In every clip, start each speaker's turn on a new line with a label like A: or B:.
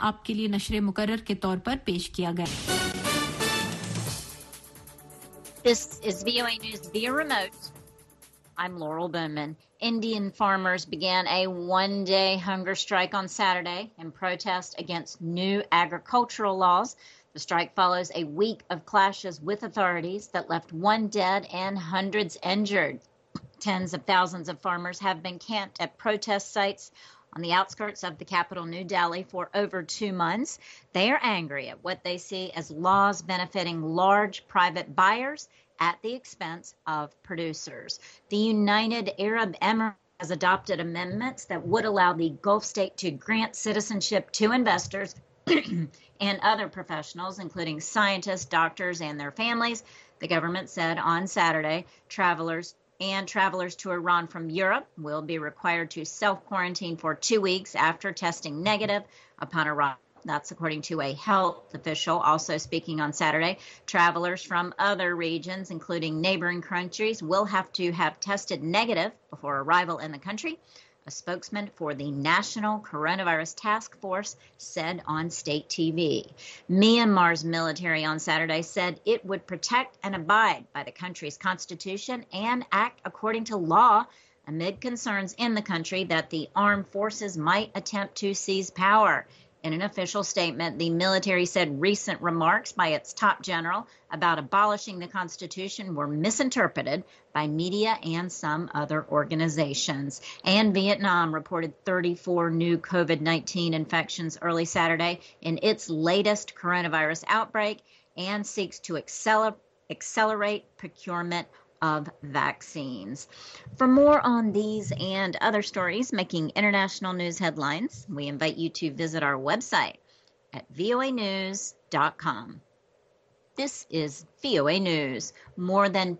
A: आपके लिए नशरे मुकर्रर के तौर पर पेश किया गया।
B: This is VOA News via remote. I'm Laurel Bowman. Indian farmers began a one-day hunger strike on Saturday in protest against new agricultural laws. The strike follows a week of clashes with authorities that left one dead and hundreds injured. Tens of thousands of farmers have been camped at protest sites on the outskirts of the capital, New Delhi, for over 2 months. They are angry at what they see as laws benefiting large private buyers at the expense of producers. The United Arab Emirates has adopted amendments that would allow the Gulf state to grant citizenship to investors and other professionals, including scientists, doctors, and their families. The government said on Saturday, travelers to Iran from Europe will be required to self-quarantine for 2 weeks after testing negative upon arrival. That's according to a health official. Also speaking on Saturday, travelers from other regions, including neighboring countries, will have to have tested negative before arrival in the country. A spokesman for the National Coronavirus Task Force said on state TV. Myanmar's military on Saturday said it would protect and abide by the country's constitution and act according to law amid concerns in the country that the armed forces might attempt to seize power. In an official statement, the military said recent remarks by its top general about abolishing the Constitution were misinterpreted by media and some other organizations. And Vietnam reported 34 new COVID-19 infections early Saturday in its latest coronavirus outbreak and seeks to accelerate procurement of vaccines. For more on these and other stories making international news headlines, we invite you to visit our website at voanews.com. This is VOA News. More than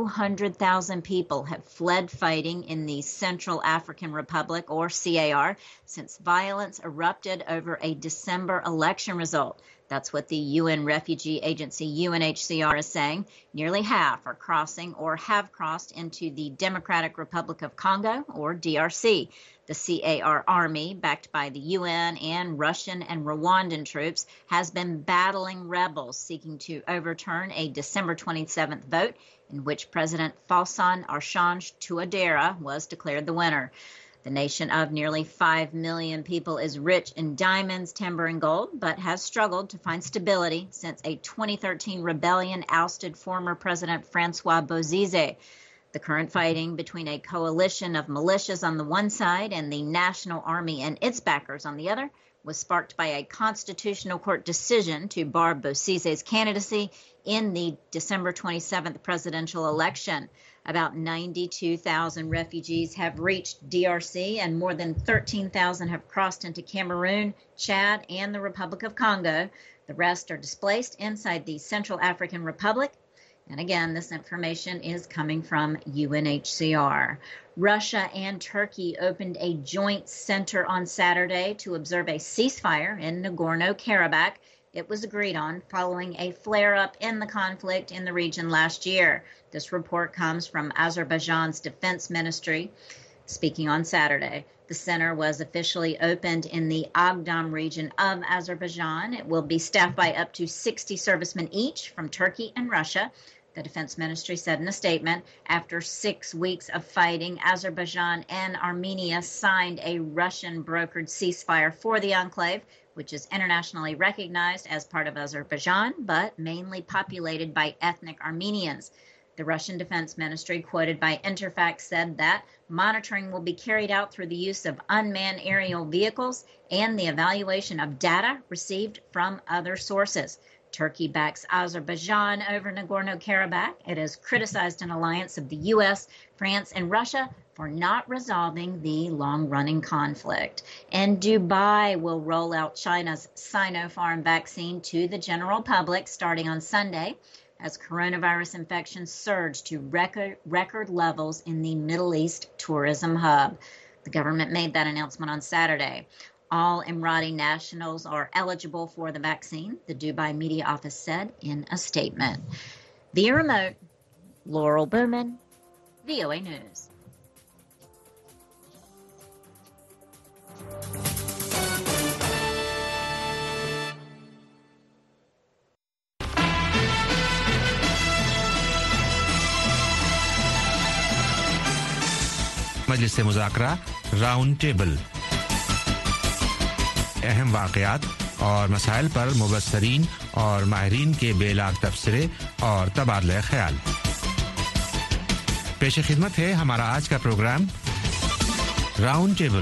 B: 200,000 people have fled fighting in the Central African Republic, or CAR, since violence erupted over a December election result. That's what the UN refugee agency UNHCR is saying. Nearly half are crossing or have crossed into the Democratic Republic of Congo, or DRC. The CAR army, backed by the UN and Russian and Rwandan troops, has been battling rebels seeking to overturn a December 27th vote in which President Faustin Archange Touadera was declared the winner. The nation of nearly 5 million people is rich in diamonds, timber, and gold, but has struggled to find stability since a 2013 rebellion ousted former President Francois Bozize. The current fighting between a coalition of militias on the one side and the National Army and its backers on the other was sparked by a constitutional court decision to bar Bozize's candidacy in the December 27th presidential election. About 92,000 refugees have reached DRC and more than 13,000 have crossed into Cameroon, Chad, and the Republic of Congo. The rest are displaced inside the Central African Republic. And again, this information is coming from UNHCR. Russia and Turkey opened a joint center on Saturday to observe a ceasefire in Nagorno-Karabakh. It was agreed on following a flare-up in the conflict in the region last year. This report comes from Azerbaijan's defense ministry. Speaking on Saturday, the center was officially opened in the Agdam region of Azerbaijan. It will be staffed by up to 60 servicemen each from Turkey and Russia. The defense ministry said in a statement, after 6 weeks of fighting, Azerbaijan and Armenia signed a Russian-brokered ceasefire for the enclave, which is internationally recognized as part of Azerbaijan, but mainly populated by ethnic Armenians. The Russian Defense Ministry, quoted by Interfax, said that monitoring will be carried out through the use of unmanned aerial vehicles and the evaluation of data received from other sources. Turkey backs Azerbaijan over Nagorno-Karabakh. It has criticized an alliance of the U.S., France, and Russia for not resolving the long-running conflict. And Dubai will roll out China's Sinopharm vaccine to the general public starting on Sunday as coronavirus infections surge to record levels in the Middle East tourism hub. The government made that announcement on Saturday. All Emirati nationals are eligible for the vaccine, the Dubai Media Office said in a statement. Via remote, Laurel Bowman, VOA News.
C: مجلس مذاکرہ round table, اہم واقعات اور مسائل پر مبصرین اور ماہرین کے بے log تبصرے اور تبادلہ خیال۔ پیش خدمت ہے ہمارا آج کا programme round table.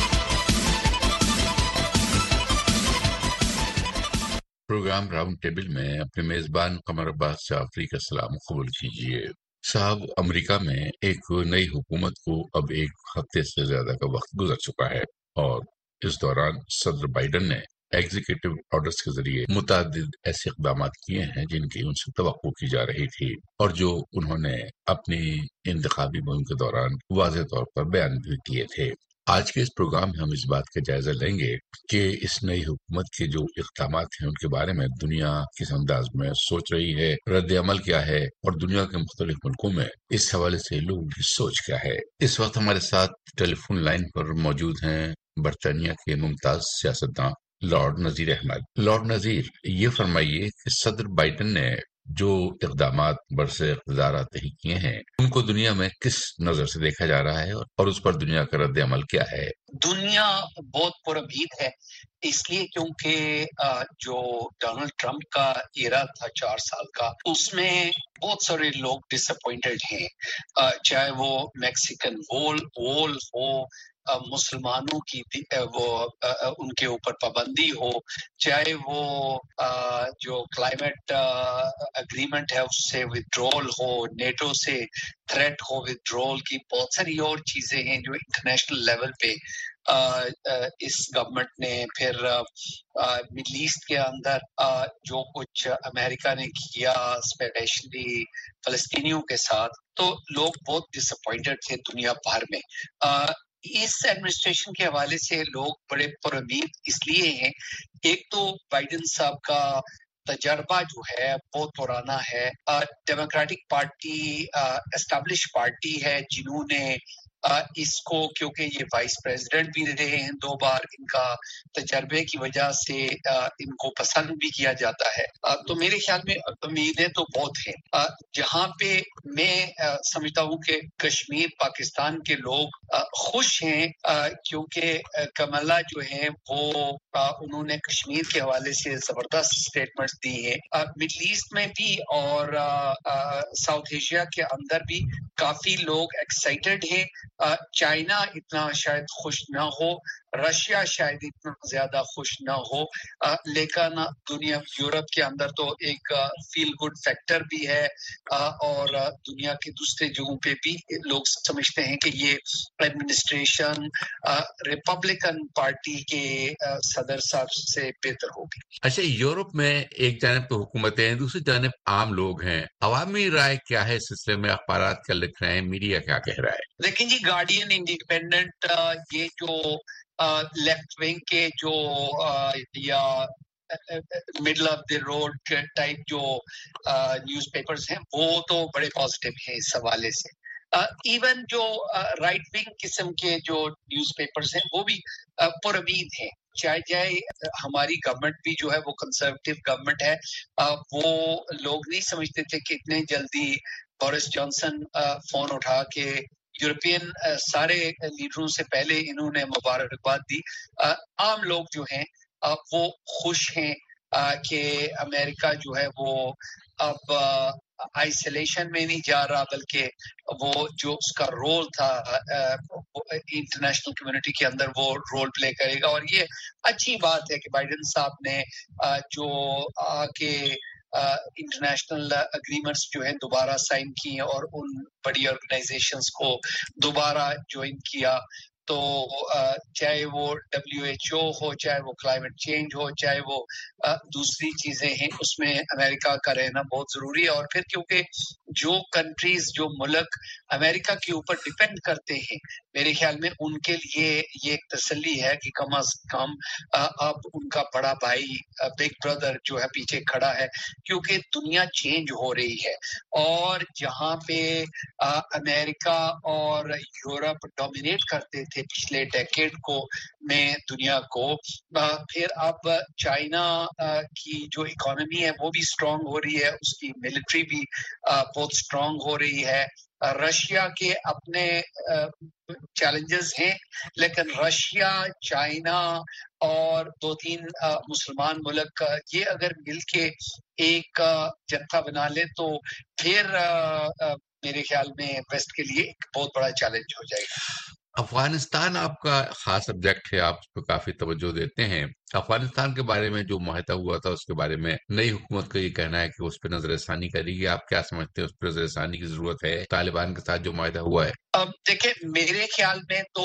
D: Programme round table میں اپنے میزبان قمر عباس جعفری کا سلام قبول کیجیے۔ صاحب، امریکہ میں ایک نئی حکومت کو اب ایک ہفتے سے زیادہ کا وقت گزر چکا ہے، اور اس دوران صدر بائیڈن نے ایگزیکٹو آرڈرز کے ذریعے متعدد ایسے اقدامات کیے ہیں جن کی ان سے توقع کی جا رہی تھی، اور جو انہوں نے اپنی انتخابی مہم کے دوران واضح طور پر بیان بھی کیے تھے۔ آج کے اس پروگرام میں ہم اس بات کا جائزہ لیں گے کہ اس نئی حکومت کے جو اقدامات ہیں ان کے بارے میں دنیا کس انداز میں سوچ رہی ہے، رد عمل کیا ہے، اور دنیا کے مختلف ملکوں میں اس حوالے سے لوگوں کی سوچ کیا ہے۔ اس وقت ہمارے ساتھ ٹیلی فون لائن پر موجود ہیں برطانیہ کے ممتاز سیاستداں لارڈ نذیر احمد۔ لارڈ نذیر، یہ فرمائیے کہ صدر بائیڈن نے جو اقدامات برسر اقتدار آتے ہی کیے ہیں ان کو دنیا میں کس نظر سے دیکھا جا رہا ہے، اور اس پر دنیا کا رد عمل کیا ہے؟
E: دنیا بہت پرامید ہے، اس لیے کیونکہ جو ڈونلڈ ٹرمپ کا ایرا تھا 4 سال کا، اس میں بہت سارے لوگ ڈس اپوائنٹڈ ہیں، چاہے وہ میکسیکن وول ہو، مسلمانوں کی وہ ان کے اوپر پابندی ہو، چاہے وہ جو کلائمیٹ اگریمنٹ ہے اس سے ودرول ہو، نیٹو سے تھریٹ ہو ودرول کی، بہت ساری اور چیزیں ہیں جو انٹرنیشنل لیول پہ اس گورنمنٹ نے، پھر مڈل ایسٹ کے اندر جو کچھ امریکہ نے کیا اسپیشلی فلسطینیوں کے ساتھ، تو لوگ بہت ڈس اپوائنٹڈ تھے دنیا بھر میں۔ اس ایڈمنسٹریشن کے حوالے سے لوگ بڑے پرامید اس لیے ہیں، ایک تو بائیڈن صاحب کا تجربہ جو ہے بہت پرانا ہے، ڈیموکریٹک پارٹی اسٹیبلش پارٹی ہے، جنہوں نے اس کو، کیونکہ یہ وائس پریزیڈنٹ بھی رہے ہیں 2 بار، ان کا تجربے کی وجہ سے ان کو پسند بھی کیا جاتا ہے، تو میرے خیال میں امیدیں تو بہت ہیں۔ جہاں پہ میں سمجھتا ہوں کہ کشمیر پاکستان کے لوگ خوش ہیں، کیونکہ کملا جو ہے وہ انہوں نے کشمیر کے حوالے سے زبردست سٹیٹمنٹس دی ہیں، مڈل ایسٹ میں بھی اور ساؤتھ ایشیا کے اندر بھی کافی لوگ ایکسائٹڈ ہیں۔ چائنا اتنا شاید خوش نہ ہو، رشیا شاید اتنا زیادہ خوش نہ ہو، لیکن یورپ کے اندر تو ایک فیل گڈ فیکٹر بھی ہے، اور دنیا کے دوسرے جگہوں پہ بھی لوگ سمجھتے ہیں کہ یہ ایڈمنسٹریشن ریپبلکن پارٹی کے صدر صاحب سے بہتر ہوگی۔
D: اچھا، یورپ میں ایک جانب تو حکومتیں ہیں، دوسری جانب عام لوگ ہیں، عوامی رائے کیا ہے اس سلسلے میں؟ اخبارات کیا لکھ رہے ہیں، میڈیا کیا کہہ رہا ہے؟
E: لیکن جی، گارڈین، انڈیپینڈنٹ، یہ جو لیفٹ ونگ کے جو یا middle of the road type جو نیوز پیپرز ہیں، وہ تو بڑے پازیٹیو ہیں اس حوالے سے۔ ایون جو رائٹ ونگ قسم کے جو نیوز پیپرز ہیں وہ بھی پرامید ہیں، چاہے ہماری گورنمنٹ بھی جو ہے وہ کنسرویٹو گورنمنٹ ہے، وہ لوگ نہیں سمجھتے تھے کہ اتنے جلدی بورس جانسن فون اٹھا کے یورپین سارے لیڈروں سے پہلے انہوں نے مبارکباد دی۔ عام لوگ جو ہیں وہ خوش ہیں کہ امریکہ جو ہے وہ اب آئسولیشن میں نہیں جا رہا، بلکہ وہ جو اس کا رول تھا انٹرنیشنل کمیونٹی کے اندر وہ رول پلے کرے گا، اور یہ اچھی بات ہے کہ بائیڈن صاحب نے جو کہ انٹرنیشنل اگریمنٹس جو ہیں دوبارہ سائن کیے اور ان بڑی آرگنائزیشنز کو دوبارہ جوائن کیا، تو چاہے وہ WHO ہو، چاہے وہ کلائمیٹ چینج ہو، چاہے وہ دوسری چیزیں ہیں، اس میں امریکہ کا رہنا بہت ضروری ہے۔ اور پھر کیونکہ جو کنٹریز، جو ملک امریکہ کے اوپر ڈیپینڈ کرتے ہیں، میرے خیال میں ان کے لیے یہ ایک تسلی ہے کہ کم از کم اب ان کا بڑا بھائی، بگ بردر جو ہے پیچھے کھڑا ہے، کیونکہ دنیا چینج ہو رہی ہے، اور جہاں پہ امریکہ اور یورپ ڈومینیٹ کرتے تھے پچھلے ڈیکیڈ کو میں دنیا کو، پھر اب چائنا کی جو اکانومی ہے وہ بھی سٹرونگ ہو رہی ہے، اس کی ملٹری بھی بہت سٹرونگ ہو رہی ہے، رشیا کے اپنے چیلنجز ہیں، لیکن رشیا، چائنا اور 2-3 مسلمان ملک یہ اگر مل کے ایک جتھا بنا لے تو پھر میرے خیال میں ویسٹ کے لیے ایک بہت بڑا چیلنج ہو جائے گا۔
D: افغانستان آپ کا خاص سبجیکٹ ہے، آپ اس پہ کافی توجہ دیتے ہیں۔ افغانستان کے بارے میں جو معاہدہ ہوا تھا اس کے بارے میں نئی حکومت کا یہ کہنا ہے کہ اس پہ نظر ثانی کرے گی، آپ کیا سمجھتے ہیں اس پہ نظر ثانی کی ضرورت ہے طالبان کے ساتھ جو معاہدہ ہوا ہے؟
E: اب دیکھیں میرے خیال میں تو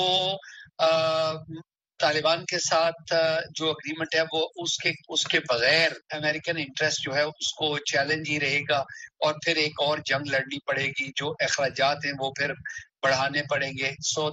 E: طالبان کے ساتھ جو اگریمنٹ ہے وہ اس کے بغیر امریکن انٹرسٹ جو ہے اس کو چیلنج ہی رہے گا، اور پھر ایک اور جنگ لڑنی پڑے گی، جو اخراجات ہیں وہ پھر بڑھانے پڑیں گے۔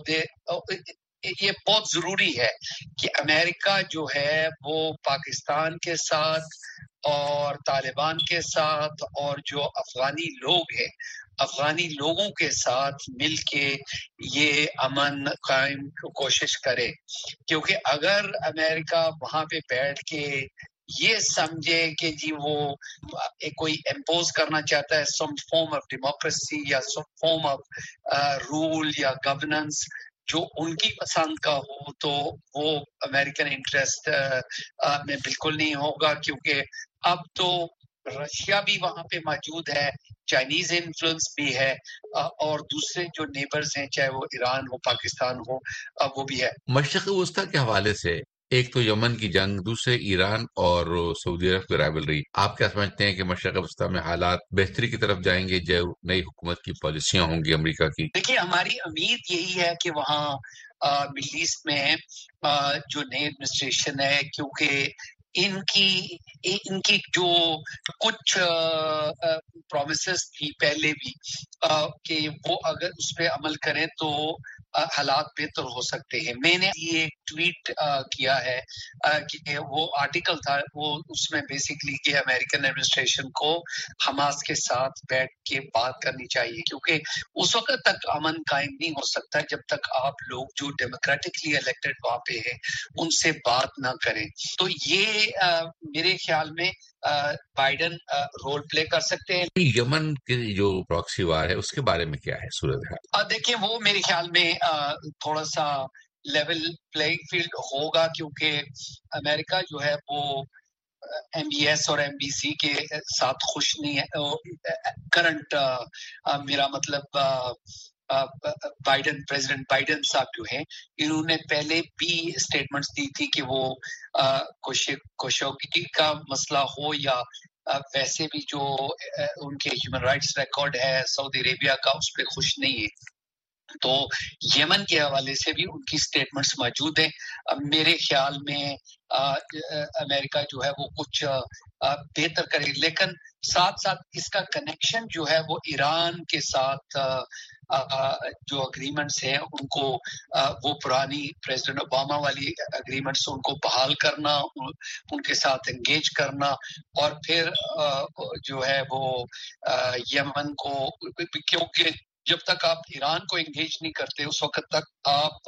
E: یہ بہت ضروری ہے کہ امریکہ جو ہے وہ پاکستان کے ساتھ اور طالبان کے ساتھ اور جو افغانی لوگ ہیں، افغانی لوگوں کے ساتھ مل کے یہ امن قائم کوشش کرے، کیونکہ اگر امریکہ وہاں پہ بیٹھ کے یہ سمجھے کہ جی وہ کوئی امپوز کرنا چاہتا ہے سم فارم آف ڈیموکریسی یا سم فارم آف رول یا گورننس جو ان کی پسند کا ہو، تو وہ امریکن انٹرسٹ میں بالکل نہیں ہوگا، کیونکہ اب تو رشیا بھی وہاں پہ موجود ہے، چائنیز انفلوئنس بھی ہے، اور دوسرے جو نیبرز ہیں چاہے وہ ایران ہو، پاکستان ہو، وہ بھی ہے۔
D: مشرق وسطیٰ کے حوالے سے ایک تو یمن کی جنگ، دوسرے ایران اور سعودی عرب کی رائولری، آپ کیا سمجھتے ہیں کہ مشرق وسطیٰ میں حالات بہتری کی طرف جائیں گے جو نئی حکومت کی پالیسیاں ہوں گی امریکہ کی؟
E: دیکھیے ہماری امید یہی ہے کہ وہاں مڈل ایسٹ میں جو نئی ایڈمنسٹریشن ہے، کیونکہ ان کی جو کچھ پرومسز تھی پہلے بھی کہ وہ اگر اس پہ عمل کریں تو حالات بہتر ہو سکتے ہیں۔ میں نے یہ ٹویٹ کیا ہے کہ وہ آرٹیکل تھا، وہ اس میں بیسیکلی کہ امریکن ایڈمنسٹریشن کو حماس کے ساتھ بیٹھ کے بات کرنی چاہیے، کیونکہ اس وقت تک امن قائم نہیں ہو سکتا جب تک آپ لوگ جو ڈیموکریٹکلی الیکٹڈ وہاں پہ ہیں ان سے بات نہ کریں۔ تو یہ میرے خیال میں بائیڈن رول پلے کر سکتے ہیں۔
D: یمن کے جو پراکسی وار ہے اس کے بارے میں کیا ہے صورتحال؟
E: دیکھیں وہ میرے خیال میں تھوڑا سا لیول پلئنگ فیلڈ ہوگا، کیونکہ امریکہ جو ہے وہ ایم بی ایس اور ایم بی سی کے ساتھ خوش نہیں ہے۔ کرنٹ میرا مطلب پریزیڈنٹ بائیڈن صاحب جو ہیں، انہوں نے پہلے بھی اسٹیٹمنٹس دی تھی کہ وہ خشوگی کا مسئلہ ہو یا ویسے بھی جو ان کے ہیومن رائٹس ریکارڈ ہے سعودی عربیہ کا، اس پہ خوش نہیں ہے۔ تو یمن کے حوالے سے بھی ان کی سٹیٹمنٹس موجود ہیں۔ میرے خیال میں امریکہ جو ہے وہ کچھ بہتر کرے، لیکن ساتھ ساتھ اس کا کنیکشن جو ہے وہ ایران کے ساتھ جو اگریمنٹس ہیں ان کو وہ پرانی پریزیڈنٹ اوباما والی اگریمنٹس ان کو بحال کرنا، ان کے ساتھ انگیج کرنا، اور پھر جو ہے وہ یمن کو، کیونکہ جب تک آپ ایران کو انگیج نہیں کرتے اس وقت تک آپ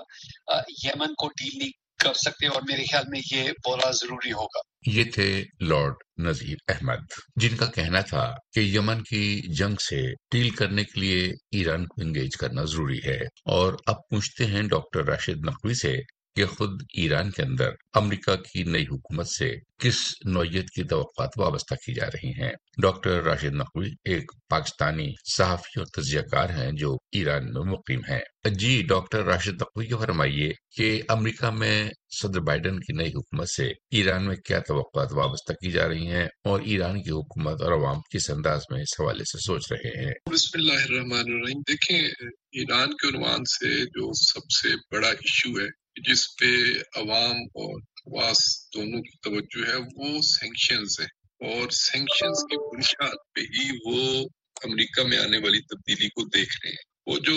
E: یمن کو ڈیل نہیں کر سکتے، اور میرے خیال میں یہ بہت ضروری ہوگا۔ یہ
D: تھے لارڈ نذیر احمد، جن کا کہنا تھا کہ یمن کی جنگ سے ڈیل کرنے کے لیے ایران کو انگیج کرنا ضروری ہے۔ اور اب پوچھتے ہیں ڈاکٹر راشد نقوی سے کہ خود ایران کے اندر امریکہ کی نئی حکومت سے کس نوعیت کی توقعات وابستہ کی جا رہی ہیں۔ ڈاکٹر راشد نقوی ایک پاکستانی صحافی اور تجزیہ کار ہیں جو ایران میں مقیم ہیں۔ جی ڈاکٹر راشد نقوی کو فرمائیے کہ امریکہ میں صدر بائیڈن کی نئی حکومت سے ایران میں کیا توقعات وابستہ کی جا رہی ہیں، اور ایران کی حکومت اور عوام کس انداز میں اس حوالے سے سوچ رہے ہیں۔
F: بسم اللہ الرحمن الرحیم۔ دیکھیں ایران کے عنوان سے جو سب سے بڑا ایشو ہے جس پہ عوام اور خواص دونوں کی توجہ ہے وہ سینکشنز ہیں، اور سینکشنز کی بنیاد پہ ہی وہ امریکہ میں آنے والی تبدیلی کو دیکھ رہے ہیں۔ وہ جو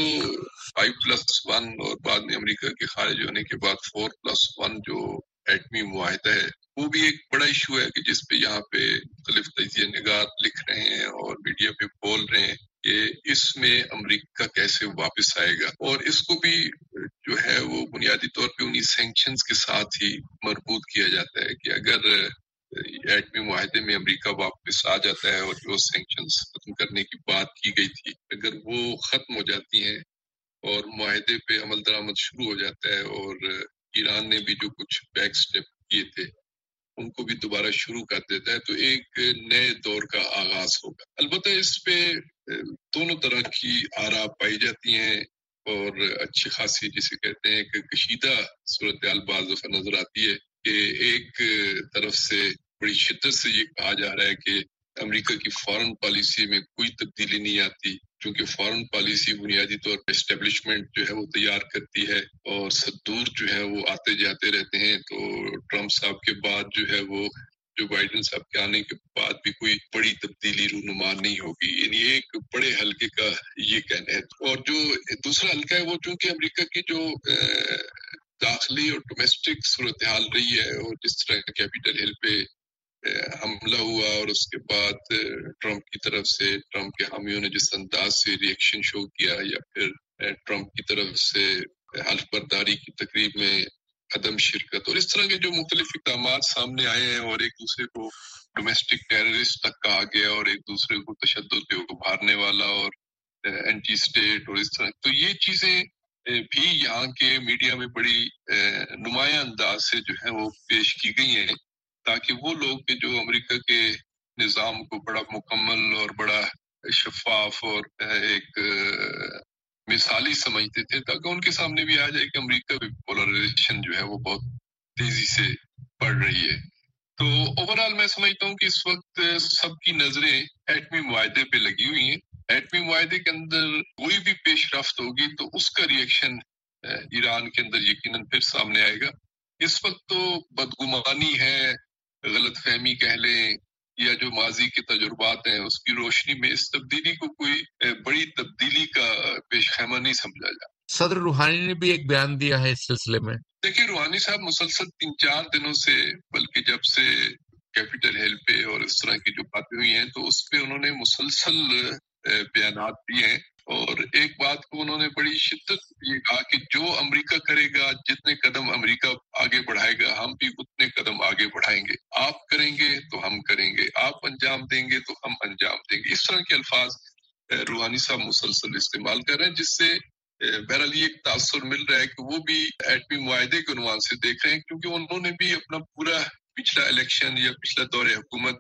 F: 5+1 اور بعد میں امریکہ کے خارج ہونے کے بعد 4+1 جو ایٹمی معاہدہ ہے، وہ بھی ایک بڑا ایشو ہے کہ جس پہ یہاں پہ مختلف تجزیہ نگار لکھ رہے ہیں اور میڈیا پہ بول رہے ہیں کہ اس میں امریکہ کیسے واپس آئے گا، اور اس کو بھی جو ہے وہ بنیادی طور پہ انہی سینکشنز کے ساتھ ہی مربوط کیا جاتا ہے کہ اگر ایٹمی معاہدے میں امریکہ واپس آ جاتا ہے اور جو سینکشنز ختم کرنے کی بات کی گئی تھی، اگر وہ ختم ہو جاتی ہیں اور معاہدے پہ عمل درآمد شروع ہو جاتا ہے اور ایران نے بھی جو کچھ بیک سٹیپ کیے تھے ان کو بھی دوبارہ شروع کر دیتا ہے تو ایک نئے دور کا آغاز ہوگا۔ البتہ اس پہ دونوں طرح کی آراء پائی جاتی ہیں اور اچھی خاصی جسے کہتے ہیں کہ کشیدہ صورتحال بعض دفعہ نظر آتی ہے کہ ایک طرف سے بڑی شدت سے یہ کہا جا رہا ہے کہ امریکہ کی فارن پالیسی میں کوئی تبدیلی نہیں آتی، کیونکہ فارن پالیسی بنیادی طور پر اسٹیبلشمنٹ جو ہے وہ تیار کرتی ہے اور صدور جو ہے وہ آتے جاتے رہتے ہیں، تو ٹرمپ صاحب کے بعد جو ہے وہ جو بائیڈن صاحب کے آنے کے بعد بھی کوئی بڑی تبدیلی رونما نہیں ہوگی، یعنی ایک بڑے حلقے کا یہ کہنا ہے۔ اور جو دوسرا حلقہ ہے وہ چونکہ امریکہ کی جو داخلی اور ڈومیسٹک صورتحال رہی ہے اور جس طرح کیپٹل ہل پہ حملہ ہوا اور اس کے بعد ٹرمپ کی طرف سے ٹرمپ کے حامیوں نے جس انداز سے ریئیکشن شو کیا یا پھر ٹرمپ کی طرف سے حلف برداری کی تقریب میں عدم شرکت اور اس طرح کے جو مختلف اقدامات سامنے آئے ہیں اور ایک دوسرے کو ڈومیسٹک ٹیررسٹ تک کہا گیا اور ایک دوسرے کو تشدد کے ابھارنے والا اور اینٹی اسٹیٹ اور اس طرح، تو یہ چیزیں بھی یہاں کے میڈیا میں بڑی نمایاں انداز سے جو ہے وہ پیش کی گئی ہیں تاکہ وہ لوگ جو امریکہ کے نظام کو بڑا مکمل اور بڑا شفاف اور ایک مثالی سمجھتے تھے تاکہ ان کے سامنے بھی آ جائے کہ امریکہ بھی پولرائزیشن جو ہے وہ بہت تیزی سے بڑھ رہی ہے۔ تو اوورآل میں سمجھتا ہوں کہ اس وقت سب کی نظریں ایٹمی معاہدے پہ لگی ہوئی ہیں۔ ایٹمی معاہدے کے اندر کوئی بھی پیش رفت ہوگی تو اس کا ریئیکشن ایران کے اندر یقیناً پھر سامنے آئے گا۔ اس وقت تو بدگمانی ہے، غلط فہمی کہہ لیں یا جو ماضی کے تجربات ہیں اس کی روشنی میں اس تبدیلی کو کوئی بڑی تبدیلی کا پیش خیمہ نہیں سمجھا جائے۔
C: صدر روحانی نے بھی ایک بیان دیا ہے اس سلسلے میں۔
F: دیکھیے روحانی صاحب مسلسل 3-4 دنوں سے، بلکہ جب سے کیپٹل ہل پہ اور اس طرح کی جو باتیں ہوئی ہیں تو اس پہ انہوں نے مسلسل بیانات دیے ہیں اور ایک بات کو انہوں نے بڑی شدت یہ کہا کہ جو امریکہ کرے گا، جتنے قدم امریکہ آگے بڑھائے گا ہم بھی اتنے قدم آگے بڑھائیں گے، آپ کریں گے تو ہم کریں گے، آپ انجام دیں گے تو ہم انجام دیں گے۔ اس طرح کے الفاظ روحانی صاحب مسلسل استعمال کر رہے ہیں جس سے بہرحال یہ ایک تاثر مل رہا ہے کہ وہ بھی ایٹمی معاہدے کے عنوان سے دیکھ رہے ہیں، کیونکہ انہوں نے بھی اپنا پورا پچھلا الیکشن یا پچھلا دور حکومت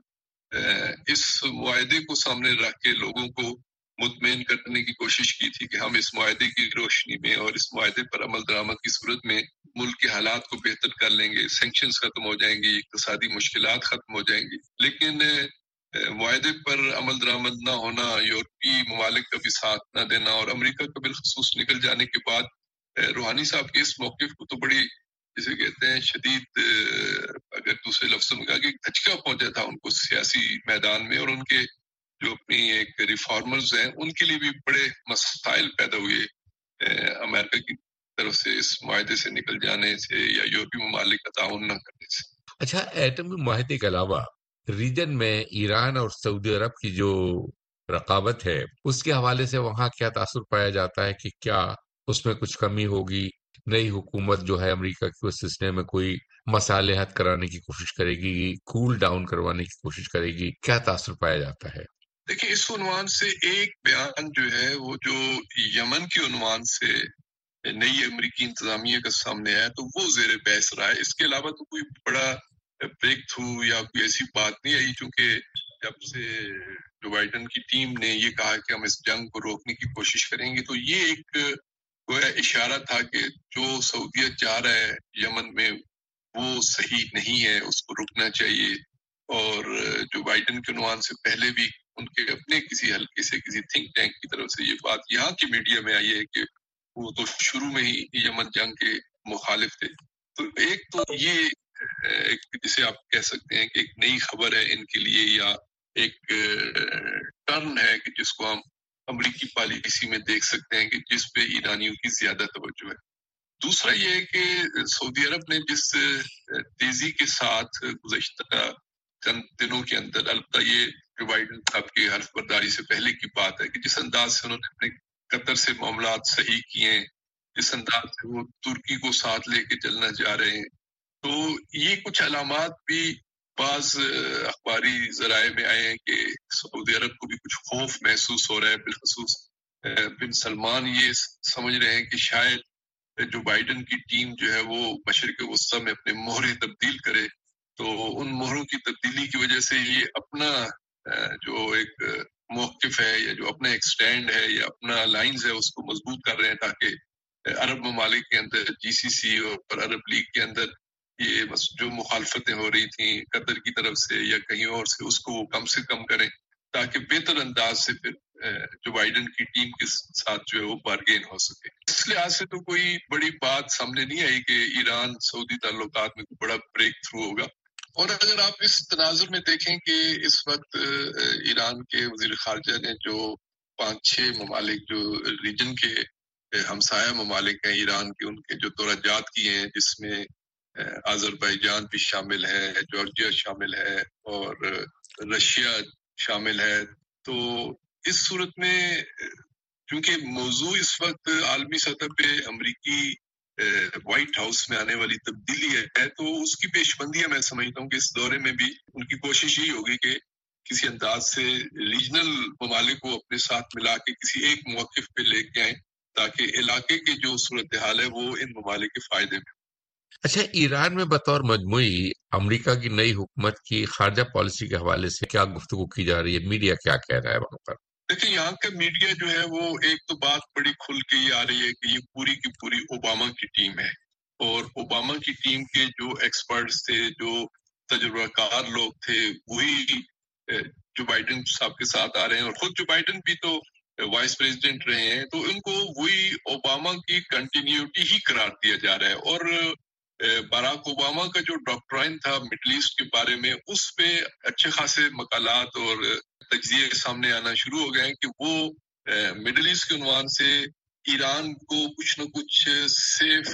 F: اس معاہدے کو سامنے رکھ کے لوگوں کو مطمئن کرنے کی کوشش کی تھی کہ ہم اس معاہدے کی روشنی میں اور اس معاہدے پر عمل درآمد کی صورت میں ملک کے حالات کو بہتر کر لیں گے، سینکشنز ختم ہو جائیں گی، اقتصادی مشکلات ختم ہو جائیں گی۔ لیکن معاہدے پر عمل درآمد نہ ہونا، یورپی ممالک کا بھی ساتھ نہ دینا اور امریکہ کا بالخصوص نکل جانے کے بعد روحانی صاحب کے اس موقف کو تو بڑی جسے کہتے ہیں شدید، اگر دوسرے لفظوں میں کہا کہ دھچکا پہنچا تھا ان کو سیاسی میدان میں، اور ان کے جو اپنی ایک ریفارمرز ہیں ان کے لیے بھی بڑے مسائل پیدا ہوئے امریکہ کی طرف سے اس معاہدے سے نکل جانے سے یا یورپی ممالک کا تعاون نہ کرنے سے۔
C: اچھا، ایٹمی معاہدے کے علاوہ ریجن میں ایران اور سعودی عرب کی جو رقابت ہے اس کے حوالے سے وہاں کیا تاثر پایا جاتا ہے کہ کیا اس میں کچھ کمی ہوگی؟ نئی حکومت جو ہے امریکہ کی اس سلسلے میں کوئی مصالحت کرانے کی کوشش کرے گی، کول ڈاؤن کروانے کی کوشش کرے گی، کیا تاثر پایا جاتا ہے؟
F: دیکھیں اس عنوان سے ایک بیان جو ہے وہ جو یمن کے عنوان سے نئی امریکی انتظامیہ کا سامنے آیا تو وہ زیر بحث رہا ہے۔ اس کے علاوہ تو کوئی بڑا بریک تھرو یا کوئی ایسی بات نہیں آئی، چونکہ جب سے جو بائیڈن کی ٹیم نے یہ کہا کہ ہم اس جنگ کو روکنے کی کوشش کریں گے تو یہ ایک گویا اشارہ تھا کہ جو سعودیہ چاہ رہا ہے یمن میں وہ صحیح نہیں ہے، اس کو رکنا چاہیے۔ اور جو بائیڈن کے عنوان سے پہلے بھی ان کے اپنے کسی حلقے سے کسی تھنک ٹینک کی طرف سے یہ بات یہاں کی میڈیا میں آئی ہے کہ وہ تو شروع میں ہی یمن جنگ کے مخالف تھے۔ تو ایک تو یہ ایک جسے آپ کہہ سکتے ہیں کہ ایک نئی خبر ہے ان کے لیے یا ایک ٹرن ہے کہ جس کو ہم امریکی پالیسی میں دیکھ سکتے ہیں کہ جس پہ ایرانیوں کی زیادہ توجہ ہے۔ دوسرا یہ ہے کہ سعودی عرب نے جس تیزی کے ساتھ گزشتہ چند دنوں کے اندر، البتہ یہ جو بائیڈن صاحب کی حلف برداری سے پہلے کی بات ہے کہ جس انداز سے انہوں نے اپنے قطر سے معاملات صحیح کیے ہیں، جس انداز سے وہ ترکی کو ساتھ لے کے چلنا چاہ رہے ہیں، تو یہ کچھ علامات بھی بعض اخباری ذرائع میں آئے ہیں کہ سعودی عرب کو بھی کچھ خوف محسوس ہو رہا ہے، بالخصوص بن سلمان یہ سمجھ رہے ہیں کہ شاید جو بائیڈن کی ٹیم جو ہے وہ مشرق وسطیٰ میں اپنے مہرے تبدیل کرے، تو ان مہروں کی تبدیلی کی وجہ سے یہ اپنا جو ایک موقف ہے یا جو اپنا ایک سٹینڈ ہے یا اپنا لائنز ہے اس کو مضبوط کر رہے ہیں، تاکہ عرب ممالک کے اندر جی سی سی اور عرب لیگ کے اندر یہ بس جو مخالفتیں ہو رہی تھیں قطر کی طرف سے یا کہیں اور سے، اس کو وہ کم سے کم کریں، تاکہ بہتر انداز سے پھر جو بائیڈن کی ٹیم کے ساتھ جو ہے وہ بارگین ہو سکے۔ اس لحاظ سے تو کوئی بڑی بات سامنے نہیں آئی کہ ایران سعودی تعلقات میں کوئی بڑا بریک تھرو ہوگا۔ اور اگر آپ اس تناظر میں دیکھیں کہ اس وقت ایران کے وزیر خارجہ نے جو 5-6 ممالک جو ریجن کے ہمسایہ ممالک ہیں ایران کے، ان کے جو توجہات کیے ہیں، جس میں آذربائیجان بھی شامل ہے، جارجیا شامل ہے اور رشیا شامل ہے، تو اس صورت میں کیونکہ موضوع اس وقت عالمی سطح پہ امریکی وائٹ ہاؤس میں آنے والی تبدیلی ہے، تو اس کی پیش بندی ہے۔ میں سمجھتا ہوں کہ اس دورے میں بھی ان کی کوشش یہی ہوگی کہ کسی انداز سے ریجنل ممالک کو اپنے ساتھ ملا کے کسی ایک موقف پہ لے کے آئیں، تاکہ علاقے کی جو صورتحال ہے وہ ان ممالک کے فائدے میں۔
C: اچھا، ایران میں بطور مجموعی امریکہ کی نئی حکومت کی خارجہ پالیسی کے حوالے سے کیا گفتگو کی جا رہی ہے؟ میڈیا کیا کہہ رہا ہے وہاں پر؟
F: دیکھیں، یہاں کا میڈیا جو ہے وہ ایک تو بات بڑی کھل کے یہ آ رہی ہے کہ یہ پوری کی پوری اوباما کی ٹیم ہے، اور اوباما کی ٹیم کے جو ایکسپرٹس تھے، جو تجربہ کار لوگ تھے، وہی جو بائیڈن صاحب کے ساتھ آ رہے ہیں، اور خود جو بائیڈن بھی تو وائس پریزیڈنٹ رہے ہیں، تو ان کو وہی اوباما کی کنٹینیوٹی ہی قرار دیا جا رہا ہے۔ اور باراک اوباما کا جو ڈاکٹرائن تھا مڈل ایسٹ کے بارے میں، اس پہ اچھے خاصے مقالات اور تجزیے سامنے آنا شروع ہو گئے ہیں کہ وہ مڈل ایسٹ کے عنوان سے ایران کو کچھ نہ کچھ سیف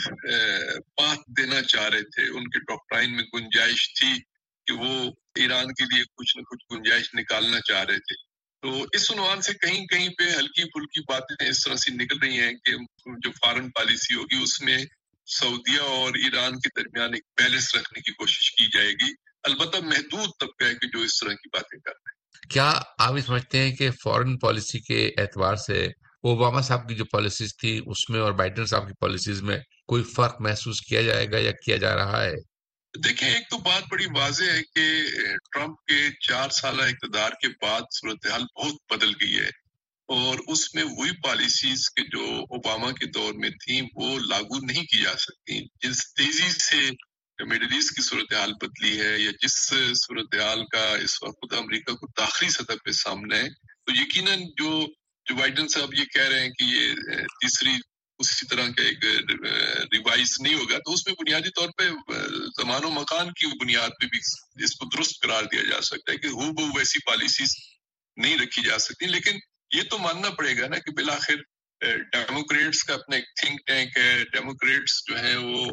F: پاتھ دینا چاہ رہے تھے۔ ان کے ڈاکٹرائن میں گنجائش تھی کہ وہ ایران کے لیے کچھ نہ کچھ گنجائش نکالنا چاہ رہے تھے۔ تو اس عنوان سے کہیں کہیں پہ ہلکی پھلکی باتیں اس طرح سے نکل رہی ہیں کہ جو فارن پالیسی ہوگی اس میں سعودیہ اور ایران کے درمیان ایک بیلنس رکھنے کی کوشش کی جائے گی، البتہ محدود طبقہ ہے کہ جو اس طرح کی باتیں کر رہے ہیں۔
C: کیا آپ سمجھتے ہیں کہ فارن پالیسی کے اعتبار سے اوباما صاحب کی جو پالیسیز تھی اس میں اور بائیڈن صاحب کی پالیسیز میں کوئی فرق محسوس کیا جائے گا یا کیا جا رہا ہے؟
F: دیکھیں، ایک تو بات بڑی واضح ہے کہ ٹرمپ کے 4 سالہ اقتدار کے بعد صورتحال بہت بدل گئی ہے، اور اس میں وہی پالیسیز کے جو اوباما کے دور میں تھیں وہ لاگو نہیں کی جا سکتی۔ جس تیزی سے مڈل ایسٹ کی صورتحال بدلی ہے، یا جس صورتحال کا اس وقت امریکہ کو داخلی سطح پہ سامنا ہے، تو یقیناً جو بائیڈن صاحب یہ کہہ رہے ہیں کہ یہ تیسری اسی طرح کا ایک ریوائز نہیں ہوگا، تو اس میں بنیادی طور پہ زمان و مکان کی بنیاد پہ بھی اس کو درست قرار دیا جا سکتا ہے کہ ہو بہو ویسی پالیسیز نہیں رکھی جا سکتی۔ لیکن یہ تو ماننا پڑے گا نا کہ بالآخر ڈیموکریٹس کا اپنا ایک تھنک ٹینک ہے، ڈیموکریٹس جو ہیں وہ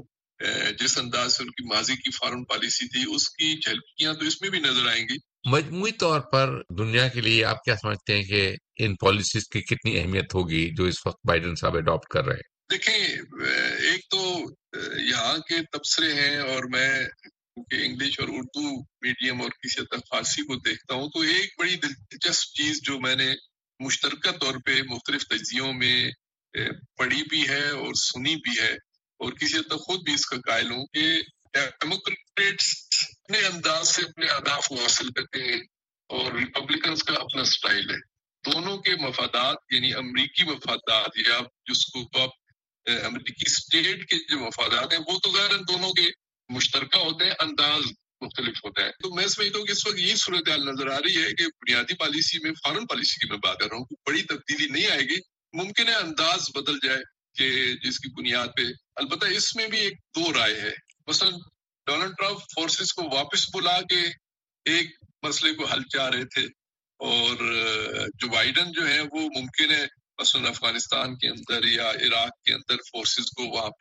F: جس انداز سے ان کی ماضی کی فارن پالیسی تھی اس کی جھلکیاں تو اس میں بھی نظر آئیں گی۔
C: مجموعی طور پر دنیا کے لیے آپ کیا سمجھتے ہیں کہ ان پالیسیز کی کتنی اہمیت ہوگی جو اس وقت بائیڈن صاحب اڈاپٹ کر رہے ہیں؟
F: دیکھیں، ایک تو یہاں کے تبصرے ہیں، اور میں کہ انگلش اور اردو میڈیم اور کسی حد تک فارسی کو دیکھتا ہوں، تو ایک بڑی دلچسپ چیز جو میں نے مشترکہ طور پہ مختلف تجزیوں میں پڑھی بھی ہے اور سنی بھی ہے، اور کسی حد تک خود بھی اس کا قائل ہوں کہ ڈیموکریٹس اپنے انداز سے اپنے اہداف کو حاصل کرتے ہیں، اور ریپبلکنس کا اپنا سٹائل ہے۔ دونوں کے مفادات، یعنی امریکی مفادات یا جس کو آپ امریکی اسٹیٹ کے جو مفادات ہیں، وہ تو غیر دونوں کے مشترکہ ہوتے ہیں، انداز مختلف ہوتا ہے۔ تو میں سمجھتا ہوں کہ اس وقت یہ صورتحال نظر آ رہی ہے کہ بنیادی پالیسی میں، فارن پالیسی کی میں بات کر رہا ہوں، بڑی تبدیلی نہیں آئے گی، ممکن ہے انداز بدل جائے کہ جس کی بنیاد پہ، البتہ اس میں بھی ایک دو رائے ہے۔ مثلا ڈونلڈ ٹرمپ فورسز کو واپس بلا کے ایک مسئلے کو حل چاہ رہے تھے، اور جو بائیڈن جو ہے وہ ممکن ہے مثلا افغانستان کے اندر یا عراق کے اندر فورسز کو وہاں پہ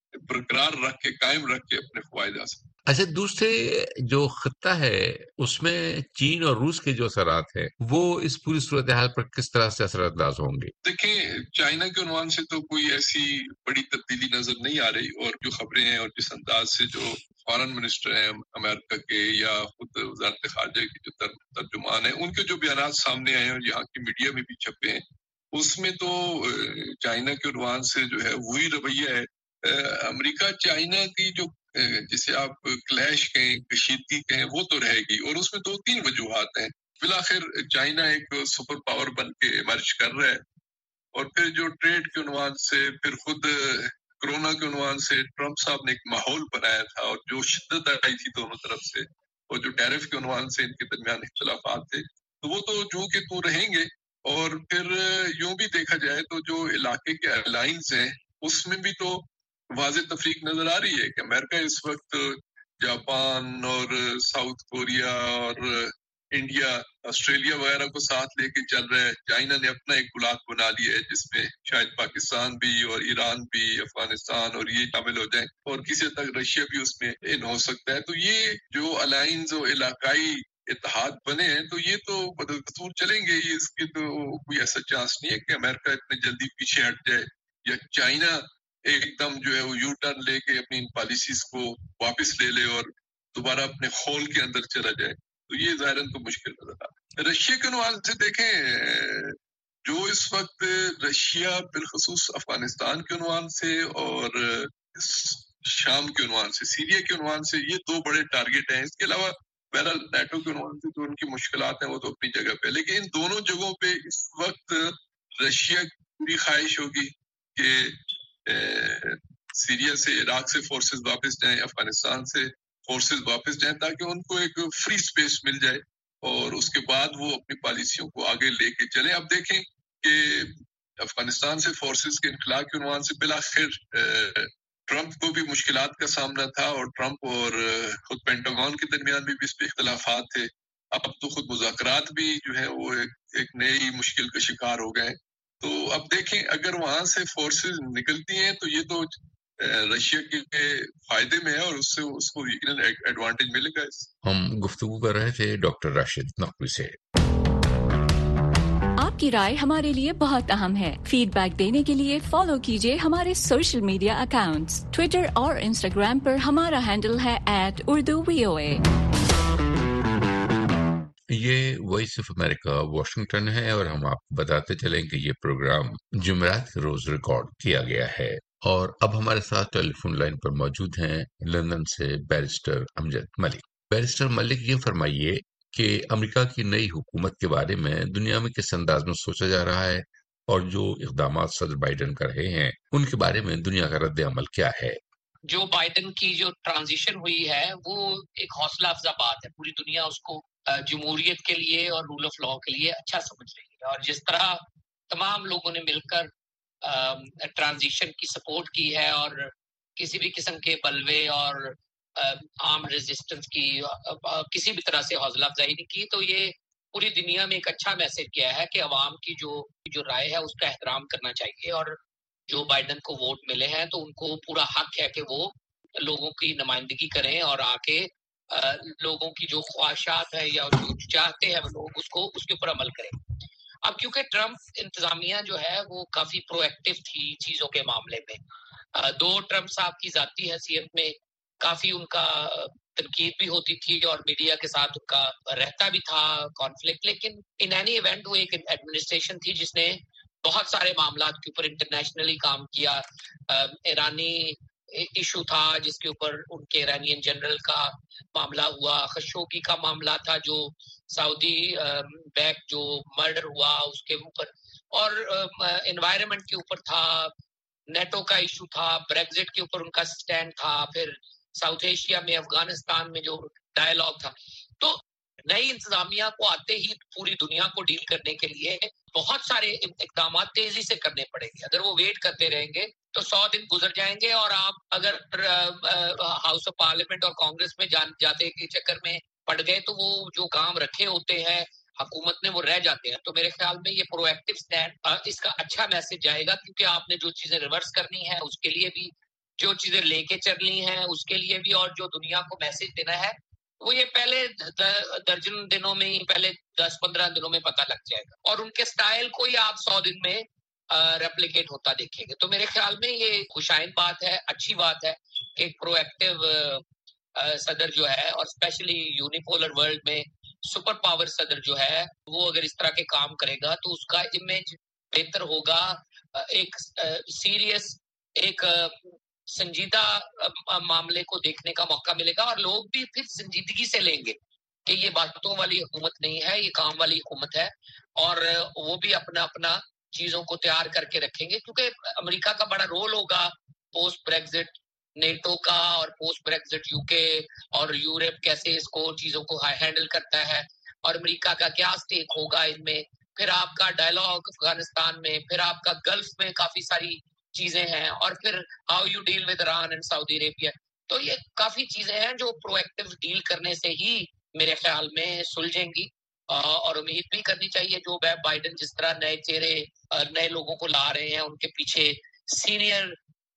F: برقرار رکھ کے قائم رکھ کے اپنے فوائد حاصل.
C: اچھا، دوسرے جو خطہ ہے اس میں چین اور روس کے جو اثرات ہیں وہ اس پوری صورتحال پر کس طرح سے اثر انداز ہوں گے؟
F: دیکھیں، چائنا کے عنوان سے تو کوئی ایسی بڑی تبدیلی نظر نہیں آ رہی، اور جو خبریں ہیں اور جس انداز سے جو فارن منسٹر ہیں امریکہ کے یا خود وزارت خارجہ کی جو ترجمان ہیں ان کے جو بیانات سامنے آئے ہیں اور یہاں کی میڈیا میں بھی چھپے ہیں، اس میں تو چائنا کے عنوان سے جو ہے وہی رویہ ہے. امریکہ چائنا کی جو جسے آپ کلیش کہیں، کشیدگی کہیں، وہ تو رہے گی، اور اس میں 2-3 وجوہات ہیں. بالآخر چائنا ایک سپر پاور بن کے ایمرج کر رہا ہے، اور پھر جو ٹریڈ کے عنوان سے، پھر خود کرونا کے عنوان سے ٹرمپ صاحب نے ایک ماحول بنایا تھا، اور جو شدت آئی تھی دونوں طرف سے، اور جو ٹیرف کے عنوان سے ان کے درمیان اختلافات تھے، تو وہ تو جو کہ تو رہیں گے. اور پھر یوں بھی دیکھا جائے تو جو علاقے کے الائنس ہیں اس میں بھی تو واضح تفریق نظر آ رہی ہے کہ امریکہ اس وقت جاپان اور ساؤتھ کوریا اور انڈیا، آسٹریلیا وغیرہ کو ساتھ لے کے چل رہا ہے. چائنا نے اپنا ایک بلاک بنا لیا ہے جس میں شاید پاکستان بھی اور ایران بھی، افغانستان اور یہ شامل ہو جائیں، اور کسی حد تک رشیا بھی اس میں ان ہو سکتا ہے. تو یہ جو الائنس اور علاقائی اتحاد بنے ہیں تو یہ تو بدستور چلیں گے، یہ اس کی تو کوئی ایسا چانس نہیں ہے کہ امریکہ اتنے جلدی پیچھے ہٹ جائے یا چائنا ایک دم جو ہے وہ یو ٹرن لے کے اپنی ان پالیسیز کو واپس لے لے اور دوبارہ اپنے خول کے اندر چلا جائے. تو یہ ظاہراً تو مشکل نظر آ رہا ہے. رشیا کے عنوان سے دیکھیں، جو اس وقت رشیا بالخصوص افغانستان کے عنوان سے اور شام کے عنوان سے، سیریا کے عنوان سے، یہ 2 بڑے ٹارگٹ ہیں. اس کے علاوہ بہرحال نیٹو کے عنوان سے جو ان کی مشکلات ہیں وہ تو اپنی جگہ پہ، لیکن ان دونوں جگہوں پہ اس وقت رشیا کی خواہش ہوگی کہ سیریا سے، عراق سے فورسز واپس جائیں، افغانستان سے فورسز واپس جائیں، تاکہ ان کو ایک فری سپیس مل جائے اور اس کے بعد وہ اپنی پالیسیوں کو آگے لے کے چلیں. اب دیکھیں کہ افغانستان سے فورسز کے انخلاء کے عنوان سے بالآخر ٹرمپ کو بھی مشکلات کا سامنا تھا، اور ٹرمپ اور خود پینٹاگون کے درمیان بھی اس پہ اختلافات تھے. اب تو خود مذاکرات بھی جو ہے وہ ایک نئی مشکل کا شکار ہو گئے. تو اب دیکھیں اگر وہاں سے فورسز نکلتی ہیں تو یہ تو رشیا کے فائدے میں ہے، اور اس سے اس کو یقیناً ایڈوانٹیج ملے گا.
D: ہم گفتگو کر رہے تھے ڈاکٹر راشد نقوی سے.
G: آپ کی رائے ہمارے لیے بہت اہم ہے. فیڈ بیک دینے کے لیے فالو کیجیے ہمارے سوشل میڈیا اکاؤنٹس. ٹویٹر اور انسٹاگرام پر ہمارا ہینڈل ہے @UrduVOA.
D: یہ وائس آف امریکہ واشنگٹن ہے، اور ہم آپ کو بتاتے چلیں کہ یہ پروگرام جمعرات کے روز ریکارڈ کیا گیا ہے. اور اب ہمارے ساتھ ٹیلی فون لائن پر موجود ہیں لندن سے بیرسٹر امجد ملک. بیرسٹر ملک، یہ فرمائیے کہ امریکہ کی نئی حکومت کے بارے میں دنیا میں کس انداز میں سوچا جا رہا ہے، اور جو اقدامات صدر بائیڈن کر رہے ہیں ان کے بارے میں دنیا کا رد عمل کیا ہے؟
H: جو بائیڈن کی جو ٹرانزیشن ہوئی ہے وہ ایک حوصلہ افزا بات ہے. پوری دنیا اس کو جمہوریت کے لیے اور رول آف لا کے لیے اچھا سمجھ رہی ہے، اور جس طرح تمام لوگوں نے مل کر ٹرانزیشن کی سپورٹ کی ہے اور کسی بھی قسم کے بلوے اور عام ریزسٹنس کی کسی بھی طرح سے حوصلہ افزائی نہیں کی، تو یہ پوری دنیا میں ایک اچھا میسج کیا ہے کہ عوام کی جو رائے ہے اس کا احترام کرنا چاہیے، اور جو بائیڈن کو ووٹ ملے ہیں تو ان کو پورا حق ہے کہ وہ لوگوں کی نمائندگی کریں اور آ کے لوگوں کی جو خواہشات ہے یا جو چاہتے ہیں لوگ اس کے اوپر عمل کریں. اب کیونکہ ٹرمپ انتظامیہ جو ہے وہ کافی پرو ایکٹیو تھی چیزوں کے معاملے میں، 2 ٹرمپ صاحب کی ذاتی حیثیت میں کافی ان کا تنقید بھی ہوتی تھی اور میڈیا کے ساتھ ان کا رہتا بھی تھا کانفلکٹ، لیکن ان اینی ایونٹ وہ ایک ایڈمنسٹریشن تھی جس نے بہت سارے معاملات کے اوپر انٹرنیشنلی کام کیا. ایرانی ایشو تھا جس کے اوپر ان کے ایرانین جنرل کا معاملہ ہوا، خشوگی کا معاملہ تھا جو سعودی بیک جو مرڈر ہوا اس کے اوپر، اور انوائرمنٹ کے اوپر تھا، نیٹو کا ایشو تھا، بریگزٹ کے اوپر ان کا سٹینڈ تھا، پھر ساؤتھ ایشیا میں افغانستان میں جو ڈائیلاگ تھا. تو نئی انتظامیہ کو آتے ہی پوری دنیا کو ڈیل کرنے کے لیے بہت سارے اقدامات تیزی سے کرنے پڑیں گے. اگر وہ ویٹ کرتے رہیں گے تو 100 دن گزر جائیں گے، اور آپ اگر ہاؤس آف پارلیمنٹ اور کانگریس میں جاتے کے چکر میں پڑ گئے تو وہ جو کام رکھے ہوتے ہیں حکومت میں وہ رہ جاتے ہیں. تو میرے خیال میں یہ پرو ایکٹیو سٹینڈ اس کا اچھا میسج جائے گا، کیونکہ آپ نے جو چیزیں ریورس کرنی ہے اس کے لیے بھی جو چیزیں لے کے چلنی ہیں اس کے لیے بھی، اور جو دنیا کو میسج دینا ہے وہ یہ پہلے درجن دنوں میں ہی، پہلے 10-15 دنوں میں پتہ لگ جائے گا، اور ان کے سٹائل کو ہی آپ 100 دن میں ریپلیکیٹ ہوتا دیکھیں گے. تو میرے خیال میں یہ خوشائند بات ہے، اچھی بات ہے کہ ایک پرو ایکٹیو صدر جو ہے، اور اسپیشلی یونیپولر ورلڈ میں سپر پاور صدر جو ہے، وہ اگر اس طرح کے کام کرے گا تو اس کا امیج بہتر ہوگا، ایک سیریس، ایک سنجیدہ معاملے کو دیکھنے کا موقع ملے گا، اور لوگ بھی پھر سنجیدگی سے لیں گے کہ یہ باتوں والی حکومت نہیں ہے، یہ کام والی حکومت ہے، اور وہ بھی اپنا اپنا چیزوں کو تیار کر کے رکھیں گے، کیونکہ امریکہ کا بڑا رول ہوگا پوسٹ بریگزٹ نیٹو کا، اور پوسٹ بریگزٹ یو کے اور یورپ کیسے اس کو چیزوں کو ہینڈل کرتا ہے، اور امریکہ کا کیا اسٹیک ہوگا ان میں. پھر آپ کا ڈائلاگ افغانستان میں، پھر آپ کا گلف میں کافی ساری چیزیں ہیں، اور پھر how you deal with Iran and Saudi Arabia. تو یہ کافی چیزیں ہیں جو پرو ایکٹیو ڈیل کرنے سے ہی میرے خیال میں سلجھیں گی، اور امید بھی کرنی چاہیے جو بائیڈن جس طرح نئے چہرے، نئے لوگوں کو لا رہے ہیں، ان کے پیچھے سینئر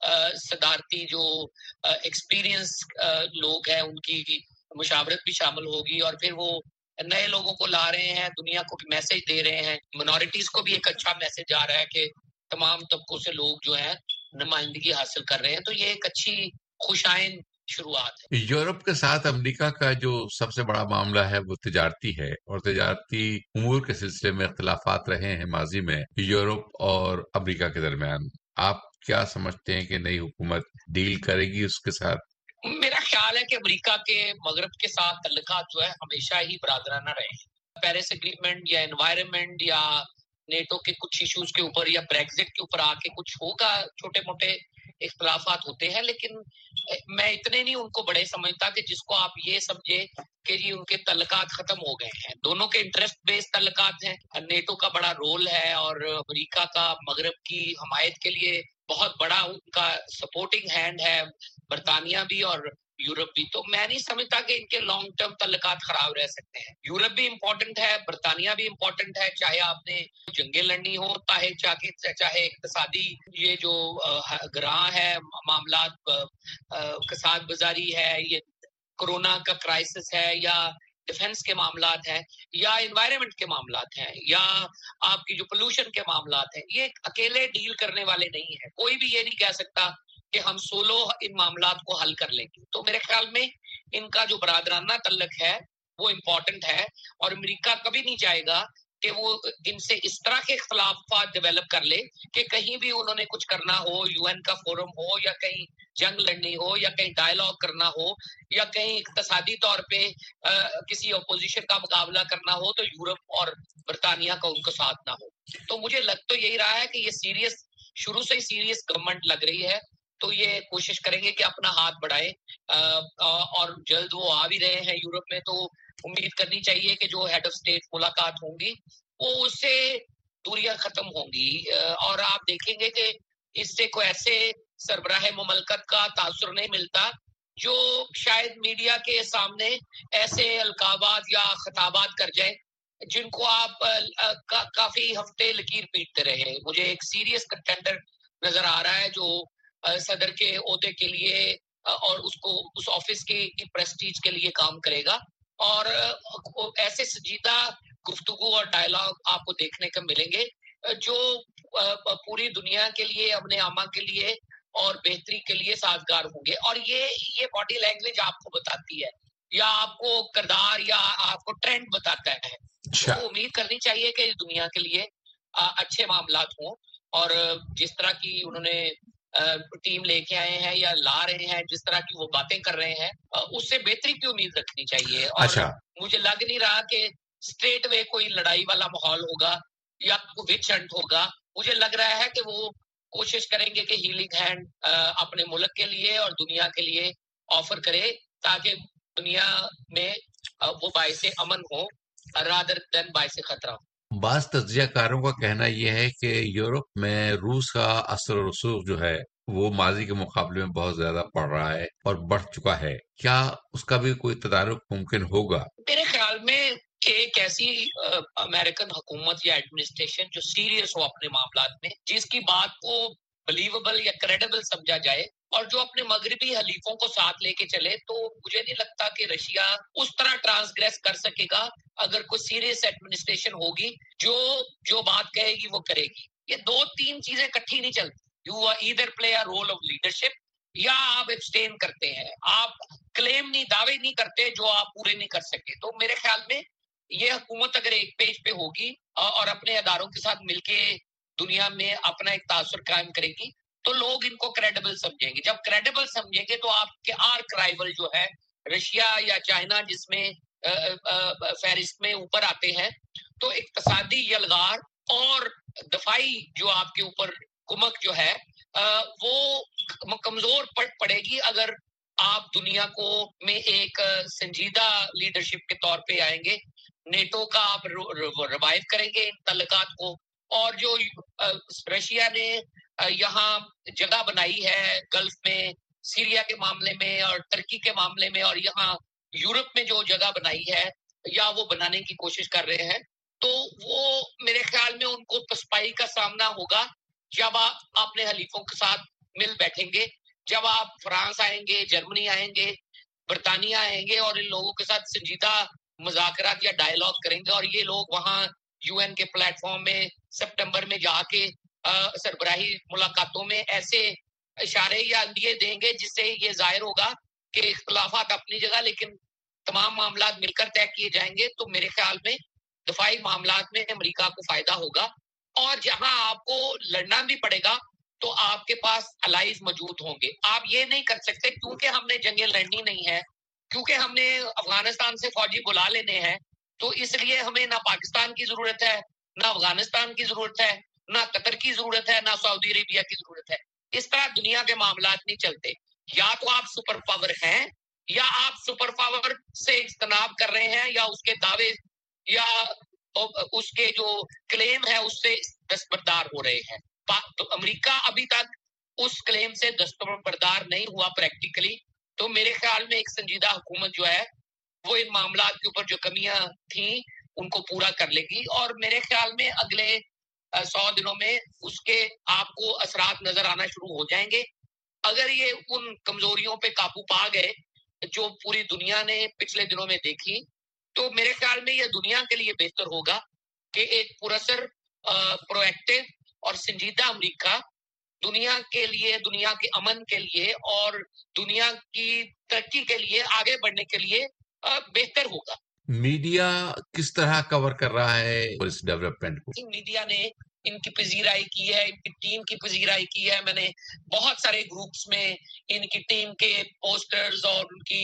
H: صدارتی جو ایکسپیرینس لوگ ہیں ان کی مشاورت بھی شامل ہوگی، اور پھر وہ نئے لوگوں کو لا رہے ہیں، دنیا کو میسج دے رہے ہیں، منورٹیز کو بھی ایک اچھا میسج آ رہا ہے کہ تمام طبقوں سے لوگ جو ہیں نمائندگی حاصل کر رہے ہیں. تو یہ ایک اچھی خوشائند شروعات ہے.
C: یورپ کے ساتھ امریکہ کا جو سب سے بڑا معاملہ ہے وہ تجارتی ہے، اور تجارتی امور کے سلسلے میں اختلافات رہے ہیں ماضی میں یورپ اور امریکہ کے درمیان. آپ کیا سمجھتے ہیں کہ نئی حکومت ڈیل کرے گی اس کے ساتھ؟
H: میرا خیال ہے کہ امریکہ کے مغرب کے ساتھ تعلقات جو ہے ہمیشہ ہی برادرانہ رہے ہیں. پیرس اگریمنٹ یا انوائرمنٹ یا نیٹو کے کچھ ایشوز کے اوپر یا بریگزٹ کے اوپر آ کے کچھ ہوگا، چھوٹے موٹے اختلافات ہوتے ہیں، لیکن میں اتنے نہیں ان کو بڑے سمجھتا کہ جس کو آپ یہ سمجھے کہ جی ان کے تعلقات ختم ہو گئے ہیں. دونوں کے انٹرسٹ بیس تعلقات ہیں. نیٹو کا بڑا رول ہے، اور امریکہ کا مغرب کی حمایت کے لیے بہت بڑا ان کا سپورٹنگ ہینڈ ہے، برطانیہ بھی اور یورپ بھی. تو میں نہیں سمجھتا کہ ان کے لانگ ٹرم تعلقات خراب رہ سکتے ہیں. یورپ بھی امپورٹنٹ ہے، برطانیہ بھی امپورٹنٹ ہے، چاہے آپ نے جنگیں لڑنی ہو، چاہے اقتصادی یہ جو گراں ہے، معاملات کساد بازاری ہے، یہ کورونا کا کرائسس ہے، یا ڈیفنس کے معاملات ہیں، یا انوائرمنٹ کے معاملات ہیں، یا آپ کی جو پولوشن کے معاملات ہیں، یہ اکیلے ڈیل کرنے والے نہیں ہیں. کوئی بھی یہ نہیں کہہ سکتا کہ ہم سولو ان معاملات کو حل کر لیں گے. تو میرے خیال میں ان کا جو برادرانہ تعلق ہے وہ امپورٹنٹ ہے، اور امریکہ کبھی نہیں چاہے گا کہ وہ ان سے اس طرح کے اختلافات ڈیولپ کر لے کہ کہیں بھی انہوں نے کچھ کرنا ہو، یو این کا فورم ہو، یا کہیں جنگ لڑنی ہو، یا کہیں ڈائلاگ کرنا ہو، یا کہیں اقتصادی طور پہ کسی اپوزیشن کا مقابلہ کرنا ہو تو یورپ اور برطانیہ کا ان کو ساتھ نہ ہو. تو مجھے لگ تو یہی رہا ہے کہ یہ سیریس، شروع سے ہی سیریس گورنمنٹ لگ رہی ہے، تو یہ کوشش کریں گے کہ اپنا ہاتھ بڑھائے، اور جلد وہ آ بھی رہے ہیں یورپ میں. تو امید کرنی چاہیے کہ جو ہیڈ آف اسٹیٹ ملاقات ہوں گی وہ اس سے دوریاں ختم ہوں گی، اور آپ دیکھیں گے کہ اس سے کوئی ایسے سربراہ مملکت کا تاثر نہیں ملتا جو شاید میڈیا کے سامنے ایسے القابات یا خطابات کر جائیں جن کو آپ کافی ہفتے لکیر پیٹتے رہے. مجھے ایک سیریس کنٹینڈر نظر آ رہا ہے جو صدر کے عہدے کے لیے اور اس کو اس آفس کی پریسٹیج کے لیے کام کرے گا، اور ایسے سنجیدہ گفتگو اور ڈائلاگ آپ کو دیکھنے کو ملیں گے جو پوری دنیا کے لیے، امن عامہ کے لیے اور بہتری کے لیے سازگار ہوں گے. اور یہ باڈی لینگویج آپ کو بتاتی ہے، یا آپ کو کردار، یا آپ کو ٹرینڈ بتاتا ہے. تو امید کرنی چاہیے کہ دنیا کے لیے اچھے معاملات ہوں، اور جس طرح کی انہوں نے ٹیم لے کے آئے ہیں یا لا رہے ہیں، جس طرح کی وہ باتیں کر رہے ہیں، اس سے بہتری کی امید رکھنی چاہیے. اور مجھے لگ نہیں رہا کہ اسٹریٹ وے کوئی لڑائی والا ماحول ہوگا یا کوئی وچ ہنٹ ہوگا. مجھے لگ رہا ہے کہ وہ کوشش کریں گے کہ ہیلنگ ہینڈ اپنے ملک کے لیے اور دنیا کے لیے آفر کرے، تاکہ دنیا میں وہ باعث امن ہو رادر دین باعث خطرہ ہو.
C: بعض تجزیہ کاروں کا کہنا یہ ہے کہ یورپ میں روس کا اثر و رسوخ جو ہے وہ ماضی کے مقابلے میں بہت زیادہ بڑھ رہا ہے اور بڑھ چکا ہے. کیا اس کا بھی کوئی تدارک ممکن ہوگا؟
H: میرے خیال میں کہ ایک ایسی امریکن حکومت یا ایڈمنسٹریشن جو سیریس ہو اپنے معاملات میں، جس کی بات کو बिलीवेबल या क्रेडिबल समझा जाए और जो अपने मगरबी हलीफों को साथ लेके चले, तो मुझे नहीं लगता कि रशिया उस तरह ट्रांसग्रेस कर सकेगा। अगर कोई सीरियस एडमिनिस्ट्रेशन होगी जो बात कहेगी वो करेगी। ये 2-3 चीजें इकट्ठी नहीं चलती। You either play a role of leadership या आप एब्सटेन करते हैं, आप क्लेम नहीं, दावे नहीं करते जो आप पूरे नहीं कर सके। तो मेरे ख्याल में ये हुकूमत अगर एक पेज पे होगी और अपने अदारों के साथ मिलके दुनिया में अपना एक तासुर कायम करेगी, तो लोग इनको क्रेडिबल समझेंगे। जब क्रेडिबल समझेंगे तो आपके आर्क राइवल जो है रशिया या चाइना, जिसमें फहरिस्त में ऊपर आते हैं, तो इक्तसादी यलगार और दफाई जो आपके ऊपर कुमक जो है वो कमजोर पड़ेगी अगर आप दुनिया को में एक संजीदा लीडरशिप के तौर पे आएंगे। नेटो का आप रिवाइव करेंगे इन तल्लुकात को, और जो रशिया ने यहाँ जगह बनाई है गल्फ में, सीरिया के मामले में और तुर्की के मामले में, और यहाँ यूरोप में जो जगह बनाई है या वो बनाने की कोशिश कर रहे हैं, तो वो मेरे ख्याल में उनको पसपाई का सामना होगा जब आप अपने हलीफों के साथ मिल बैठेंगे। जब आप फ्रांस आएंगे, जर्मनी आएंगे, बरतानिया आएंगे और इन लोगों के साथ संजीदा मुज़ाकरात या डायलॉग करेंगे, और ये लोग वहाँ यूएन के प्लेटफॉर्म में सितंबर में जाके सरबराही मुलाकातों में ऐसे इशारे या अंदिये देंगे जिससे ये जाहिर होगा कि इख्तिलाफात अपनी जगह लेकिन तमाम मामलात मिलकर तय किए जाएंगे। तो मेरे ख्याल में दफाई मामलात में अमेरिका को फायदा होगा, और जहां आपको लड़ना भी पड़ेगा तो आपके पास अलाइज मौजूद होंगे। आप ये नहीं कर सकते क्योंकि हमने जंगें लड़नी नहीं है, क्योंकि हमने अफगानिस्तान से फौजी बुला लेने हैं, तो इसलिए हमें ना पाकिस्तान की जरूरत है, ना अफगानिस्तान की जरूरत है, ना कतर की जरूरत है, ना सऊदी अरेबिया की जरूरत है। इस तरह दुनिया के मामलात नहीं चलते। या तो आप सुपर पावर हैं या आप सुपर पावर से इज्तनाब कर रहे हैं, या उसके दावे या उसके जो क्लेम है उससे दस्तबरदार हो रहे हैं। तो अमेरिका अभी तक उस क्लेम से दस्तबरदार नहीं हुआ प्रैक्टिकली। तो मेरे ख्याल में एक संजीदा हुकूमत जो है वो इन मामलात के ऊपर जो कमियां थी उनको पूरा कर लेगी, और मेरे ख्याल में अगले 100 दिनों में उसके आपको असरात नजर आना शुरू हो जाएंगे। अगर ये उन कमजोरियों पे काबू पा गए जो पूरी दुनिया ने पिछले दिनों में देखी, तो मेरे ख्याल में यह दुनिया के लिए बेहतर होगा कि एक पुरअसर प्रोएक्टिव और संजीदा अमेरिका दुनिया के लिए, दुनिया के अमन के लिए और दुनिया की तरक्की के लिए, आगे बढ़ने के लिए बेहतर होगा।
C: मीडिया किस तरह कवर कर रहा है इस डेवलपमेंट को?
H: मीडिया ने इनकी पजीराई की है, इनकी टीम की पजीराई की है। मैंने बहुत सारे ग्रुप्स में इनकी टीम के पोस्टर्स और उनकी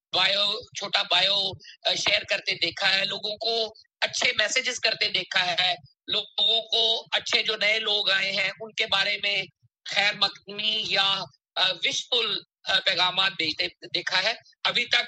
H: छोटा बायो शेयर करते देखा है, लोगों को अच्छे मैसेजेस करते देखा है, लोगों को अच्छे जो नए लोग आए हैं उनके बारे में खैर मकदमी या विशफुल पैगामात भेजते देखा है। अभी तक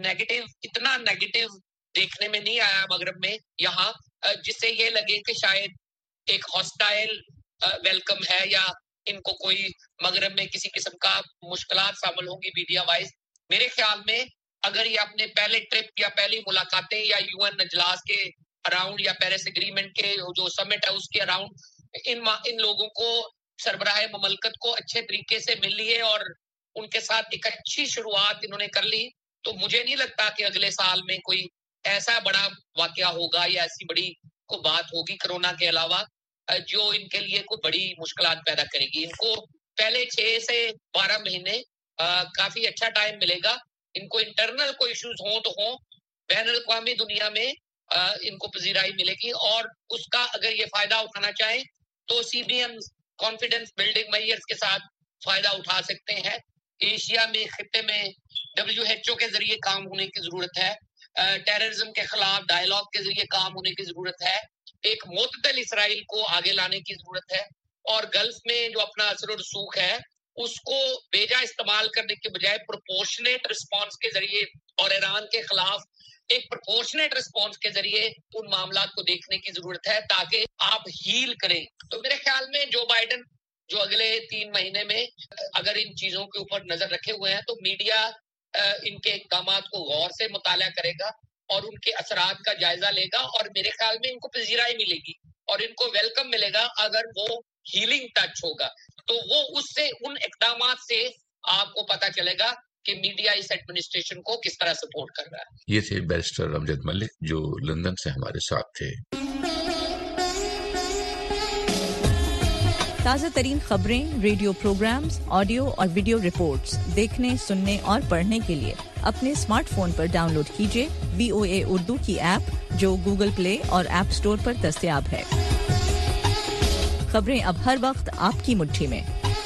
H: इतना नेगेटिव देखने में नहीं आया मगरब में यहाँ, जिससे ये लगे कि शायद एक हॉस्टाइल वेलकम है या इनको कोई मगरब में किसी किस्म का मुश्किलात शामिल होंगी मीडिया वाइज। मेरे ख्याल में अगर ये अपने पहले ट्रिप या पहली मुलाकातें या यूएन इजलास के अराउंड या पेरिस एग्रीमेंट के जो समिट है उसके अराउंड इन लोगों को, सरबराह ममलकत को अच्छे तरीके से मिल लिए और उनके साथ एक अच्छी शुरुआत इन्होंने कर ली, तो मुझे नहीं लगता कि अगले साल में कोई ऐसा बड़ा वाकया होगा या ऐसी बड़ी को बात होगी कोरोना के अलावा जो इनके लिए कोई बड़ी मुश्किलात पैदा करेगी। इनको पहले 6 से 12 महीने काफी अच्छा टाइम मिलेगा। इनको इंटरनल कोई इश्यूज हो तो हो, बैनुल अक़वामी दुनिया में इनको पजीराई मिलेगी, और उसका अगर ये फायदा उठाना चाहें तो सीबीएम कॉन्फिडेंस बिल्डिंग मेजर्स के साथ फायदा उठा सकते हैं। एशिया में, खित्ते में WHO के जरिए काम होने की जरूरत है, टेररिज्म के खिलाफ डायलॉग के जरिए काम होने की जरूरत है, एक मुतदल इसराइल को आगे लाने की जरूरत है, और गल्फ में जो अपना असर और रसूख है उसको बेजा इस्तेमाल करने के बजाय प्रोपोर्शनेट रिस्पांस के जरिए और ईरान के खिलाफ एक प्रोपोर्शनेट रिस्पांस के जरिए उन मामलात को देखने की जरूरत है ताकि आप हील करें। तो मेरे ख्याल में जो बाइडेन जो अगले 3 महीने में अगर इन चीजों के ऊपर नजर रखे हुए हैं, तो मीडिया इनके इक़दामात को गौर से मुताला करेगा और उनके असरात का जायजा लेगा, और मेरे ख्याल में इनको पजीराई मिलेगी और इनको वेलकम मिलेगा अगर वो हीलिंग टच होगा, तो वो उससे उन इकदामात से आपको पता चलेगा कि मीडिया इस एडमिनिस्ट्रेशन को किस तरह सपोर्ट कर रहा है।
D: ये थे बैरिस्टर अमजद मलिक जो लंदन से हमारे साथ थे।
I: ताज़ा तरीन खबरें, रेडियो प्रोग्राम्स, ऑडियो और वीडियो रिपोर्ट्स देखने, सुनने और पढ़ने के लिए अपने स्मार्टफोन पर डाउनलोड कीजिए VOA उर्दू की ऐप जो गूगल प्ले और ऐप स्टोर पर दस्तयाब है। खबरें अब हर वक्त आपकी मुट्ठी में।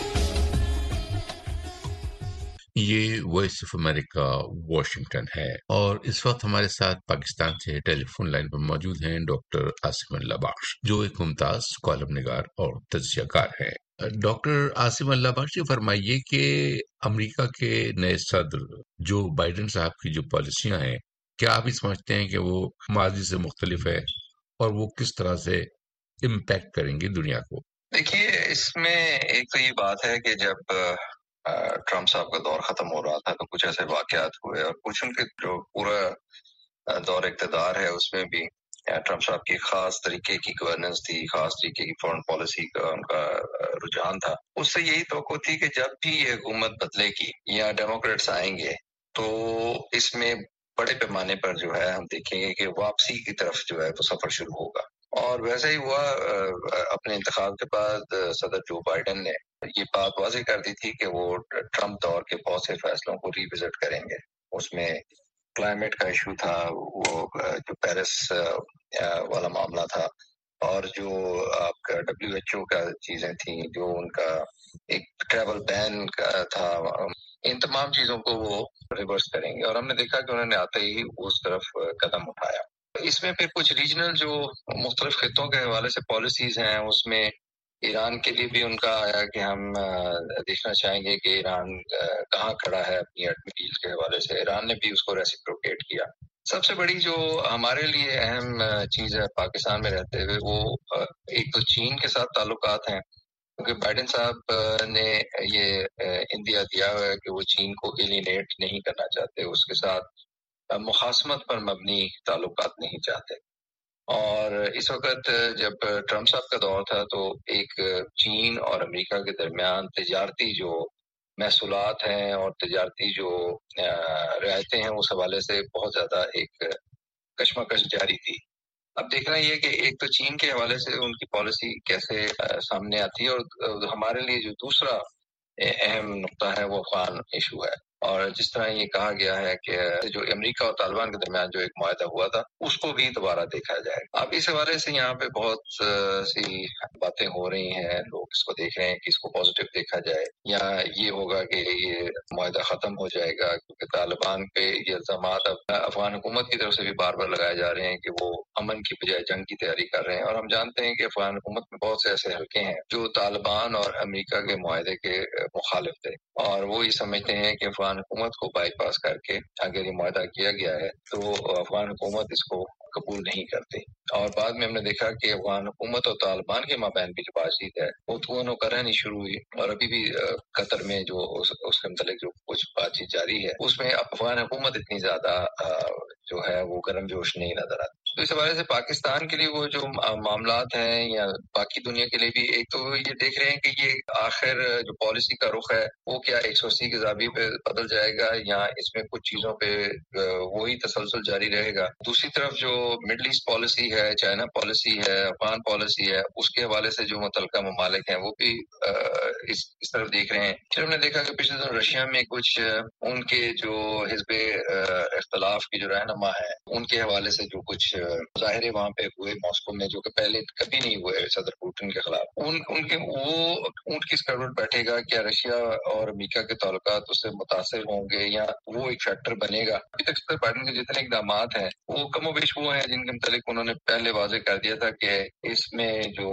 D: ये वॉइस ऑफ अमेरिका वॉशिंगटन है और इस वक्त हमारे साथ पाकिस्तान से टेलीफोन लाइन पर मौजूद हैं डॉक्टर आसिम अल्लाह बख्श जो एक मुमताज कॉलम निगार और तज्जियाकार हैं। डॉक्टर आसिम अल्लाह बख्श जी फरमाइए कि अमेरिका के नए सदर जो बाइडेन साहब की जो पॉलिसियां हैं, क्या आप समझते हैं कि वो माजी से मुख्तलिफ है और वो किस तरह से इम्पैक्ट करेंगी दुनिया को?
J: देखिए, इसमें एक तो ये बात है कि जब ट्रम्प साहब का दौर खत्म हो रहा था तो कुछ ऐसे वाकयात हुए और कुछ उनके जो पूरा दौर इक़्तिदार है उसमें भी ट्रम्प साहब की खास तरीके की गवर्नेंस थी, खास तरीके की फॉरेन पॉलिसी का उनका रुझान था। उससे यही तवक्को थी कि जब भी ये हुकूमत बदलेगी या डेमोक्रेट्स आएंगे तो इसमें बड़े पैमाने पर जो है हम देखेंगे कि वापसी की तरफ जो है वो सफर शुरू होगा। और वैसे ही हुआ। अपने इंतखाब के बाद सदर जो बाइडेन ने ये बात वाज़ेह कर दी थी कि वो ट्रम्प दौर के बहुत से फैसलों को रिविजिट करेंगे। उसमें क्लाइमेट का इशू था, वो जो पेरिस वाला मामला था और जो आपका WHO का चीजें थी, जो उनका एक ट्रैवल बैन का था, इन तमाम चीजों को वो रिवर्स करेंगे और हमने देखा कि उन्होंने आते ही उस तरफ कदम उठाया। इसमें फिर कुछ रीजनल जो मुख्तलिफ खित्तों के हवाले से पॉलिसीज हैं, उसमें ईरान के लिए भी उनका आया कि हम देखना चाहेंगे कि ईरान कहाँ खड़ा है अपनी एटमी डील के हवाले से। ईरान ने भी उसको रेसिप्रोकेट किया। सबसे बड़ी जो हमारे लिए अहम चीज है पाकिस्तान में रहते हुए, वो एक तो चीन के साथ ताल्लुकात हैं, क्योंकि बाइडेन साहब ने ये इंदिया दिया हुआ है कि वो चीन को एलिनेट नहीं करना चाहते, उसके साथ मुखासमत पर मबनी ताल्लुकात नहीं चाहते। और इस वक्त जब ट्रम्प साहब का दौर था तो एक चीन और अमेरिका के दरमियान तिजारती जो महसूलात हैं और तिजारती जो रियायतें हैं, उस हवाले से बहुत ज्यादा एक कशमकश जारी थी। अब देखना ये कि एक तो चीन के हवाले से उनकी पॉलिसी कैसे सामने आती है और हमारे लिए जो दूसरा अहम नुक्ता है वो अफगान इशू है। और जिस तरह ये कहा गया है कि जो अमेरिका और तालिबान के दरमियान जो एक मुआहदा हुआ था उसको भी दोबारा देखा जाए। अब इस हवाले से यहाँ पे बहुत सी बातें हो रही हैं, लोग इसको देख रहे हैं कि इसको पॉजिटिव देखा जाए या ये होगा कि ये मुआहदा खत्म हो जाएगा, क्योंकि तालिबान पे ये इल्जामात अब अफगान हुकूमत की तरफ से भी बार बार लगाए जा रहे हैं कि वो अमन की बजाय जंग की तैयारी कर रहे हैं। और हम जानते हैं कि अफगान हुकूमत में बहुत से ऐसे हल्के हैं जो तालिबान और अमेरिका के मुआहदे के मुखालिफ थे और वो ये समझते हैं कि अफगान हुकूमत को बाईपास करके अगर ये मुआहदा किया गया है तो अफगान हुकूमत इसको कबूल नहीं करती। और बाद में हमने देखा कि अफगान हुकूमत और तालिबान के माबैन भी जो बातचीत है वो दोनों करनी शुरू हुई और अभी भी कतर में जो उसके मतलब जो कुछ बातचीत जारी है उसमें अफगान हुकूमत इतनी ज्यादा जो है वो गर्म जोश नहीं नजर आती। तो इस हवाले से पाकिस्तान के लिए वो जो मामलात हैं या बाकी दुनिया के लिए भी एक तो ये देख रहे हैं कि ये आखिर जो पॉलिसी का रुख है वो क्या 180 के ज़ावी पे बदल जाएगा या इसमें कुछ चीजों पे वही तसलसल जारी रहेगा। दूसरी तरफ जो मिडल ईस्ट पॉलिसी है, चाइना पॉलिसी है, अफगान पॉलिसी है, उसके हवाले से जो मुतलका ममालिक हैं वो भी इस तरफ देख रहे हैं। फिर हमने देखा कि पिछले दिनों रशिया में कुछ उनके जो हिज़्ब इख्तिलाफ की जो रहनुमा है उनके हवाले से जो कुछ मुजाहिरे वहां पे हुए मॉस्को में, जो कि पहले कभी नहीं हुए सदर पुतिन के खिलाफ, उनके वो ऊंट किस करवट बैठेगा? क्या रशिया और अमेरिका के ताल्लुकात उससे मुतासिर होंगे या वो एक फैक्टर बनेगा? अभी तक सदर बाइडेन के जितने इकदाम हैं वो कमोबेश वो हैं जिनके मुतालिक उन्होंने पहले वाजे कर दिया था कि इसमें जो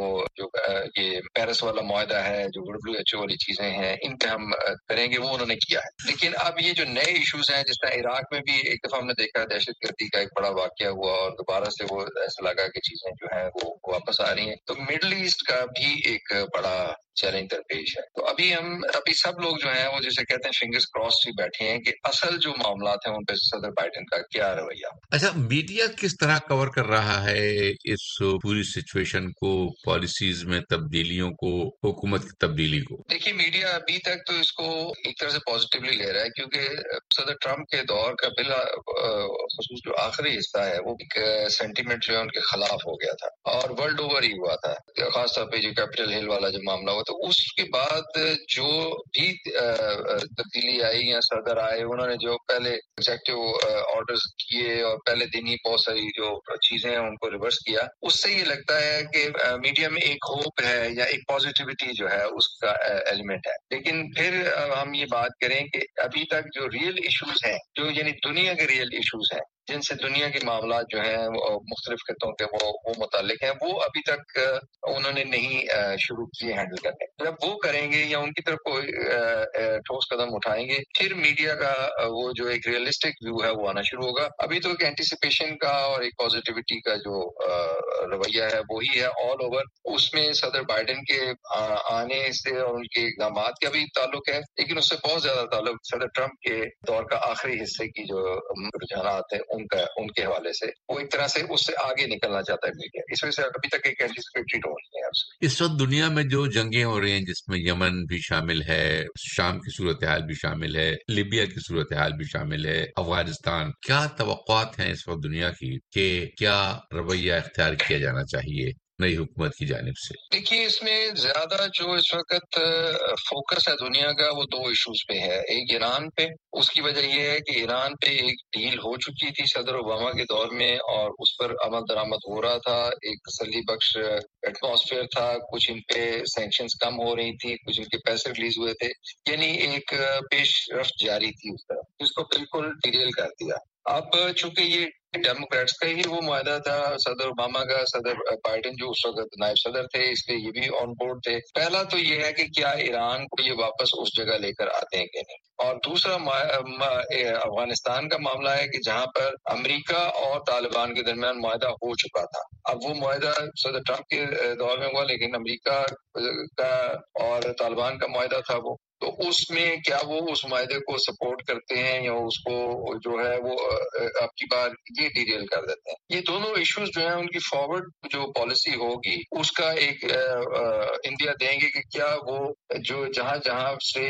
J: ये पेरिस वाला मुआहदा है, जो WHO वाली चीजें हैं, इन पे हम करेंगे, वो उन्होंने किया है। लेकिन अब ये जो नए इश्यूज हैं, जिस तरह इराक में भी एक दफा हमने देखा दहशतगर्दी का एक बड़ा वाकया हुआ और दोबारा से वो ऐसा लगा कि चीजें जो है वो वापस आ रही हैं, तो मिडल ईस्ट का भी एक बड़ा चैलेंज दरपेश है। तो अभी सब लोग जो हैं वो जैसे कहते हैं फिंगर्स क्रॉस ही बैठे हैं कि असल जो मामला हैं उन पे सदर बाइडेन का क्या रवैया।
C: अच्छा, मीडिया किस तरह कवर कर रहा है इस पूरी सिचुएशन को, पॉलिसीज में तब्दीलियों को, हुकूमत की तब्दीली को?
J: देखिए, मीडिया अभी तक तो इसको एक तरह से पॉजिटिवली ले रहा है, क्योंकि सदर ट्रंप के दौर का खसूस जो आखिरी हिस्सा है वो एक सेंटीमेंट जो है उनके खिलाफ हो गया था और वर्ल्ड ओवर ही हुआ था। खासतौर पे जो कैपिटल हिल वाला जो मामला हुआ, तो उसके बाद जो भी तब्दीली आई या सदर आए, उन्होंने जो पहले एग्जेक्टिव ऑर्डर्स किए और पहले दिन ही बहुत सारी जो चीजें हैं उनको रिवर्स किया, उससे ये लगता है कि मीडिया में एक होप है या एक पॉजिटिविटी जो है उसका एलिमेंट है। लेकिन फिर हम ये बात करें कि अभी तक जो रियल इश्यूज हैं, जो यानी दुनिया के रियल इश्यूज हैं, जिनसे दुनिया के मामला जो हैं मुख्तलिफ खितों के वो मुतालिक हैं, वो अभी तक उन्होंने नहीं शुरू किए हैंडल करने। जब वो करेंगे या उनकी तरफ कोई ठोस कदम उठाएंगे, फिर मीडिया का वो जो एक रियलिस्टिक व्यू है वो आना शुरू होगा। अभी तो एक एंटिसिपेशन का और एक पॉजिटिविटी का जो रवैया है वही है ऑल ओवर। उसमें सदर बाइडेन के आने से और उनके इक़दाम का भी ताल्लुक है, लेकिन उससे बहुत ज्यादा ताल्लुक सदर ट्रंप के दौर का आखिरी हिस्से की जो रुझानात है उनके हवाले से, वो एक तरह से उससे आगे निकलना चाहता है मीडिया। इस वजह से अभी तक एक एंटिसिपेटरी टोन है।
C: इस वक्त दुनिया में जो जंगें हो रही हैं, जिसमें यमन भी शामिल है, शाम की सूरत हाल भी शामिल है, लीबिया की सूरत हाल भी शामिल है, अफगानिस्तान, क्या तवक्कुआत हैं इस वक्त दुनिया की कि क्या रवैया इख्तियार किया जाना चाहिए नई हुकूमत की जानिब से?
J: देखिए, इसमें ज्यादा जो इस वक्त फोकस है दुनिया का वो दो इश्यूज पे है। एक ईरान पे, उसकी वजह यह है कि ईरान पे एक डील हो चुकी थी सदर ओबामा के दौर में और उस पर अमल दरामद हो रहा था, एक तसल्ली बख्श एटमॉस्फेयर था, कुछ इन पे सैंक्शंस कम हो रही थी, कुछ इनके पैसे रिलीज हुए थे, यानी एक पेशरफ्त जारी थी उस तरफ, जिसको बिल्कुल डिरेल कर दिया। अब चूंकि ये डेमोक्रेट्स का ही वो मुआहदा था सदर ओबामा का, सदर बाइडेन जो उस वक्त नायब सदर थे, इसलिए ये भी ऑन बोर्ड थे। पहला तो ये है कि क्या ईरान को ये वापस उस जगह लेकर आते हैं कि नहीं, और दूसरा अफगानिस्तान का मामला है कि जहां पर अमेरिका और तालिबान के दरमियान मुआहदा हो चुका था। अब वो मुआहदा सदर ट्रंप के दौर में हुआ, लेकिन अमेरिका का और तालिबान का मुआहदा था वो, तो उसमें क्या वो उस मुआहदे को सपोर्ट करते हैं या उसको जो है वो अब की बार ये डिटेल कर देते हैं। ये दोनों इश्यूज जो है उनकी फॉरवर्ड जो पॉलिसी होगी उसका एक इंडिया देंगे कि क्या वो जो जहां जहां से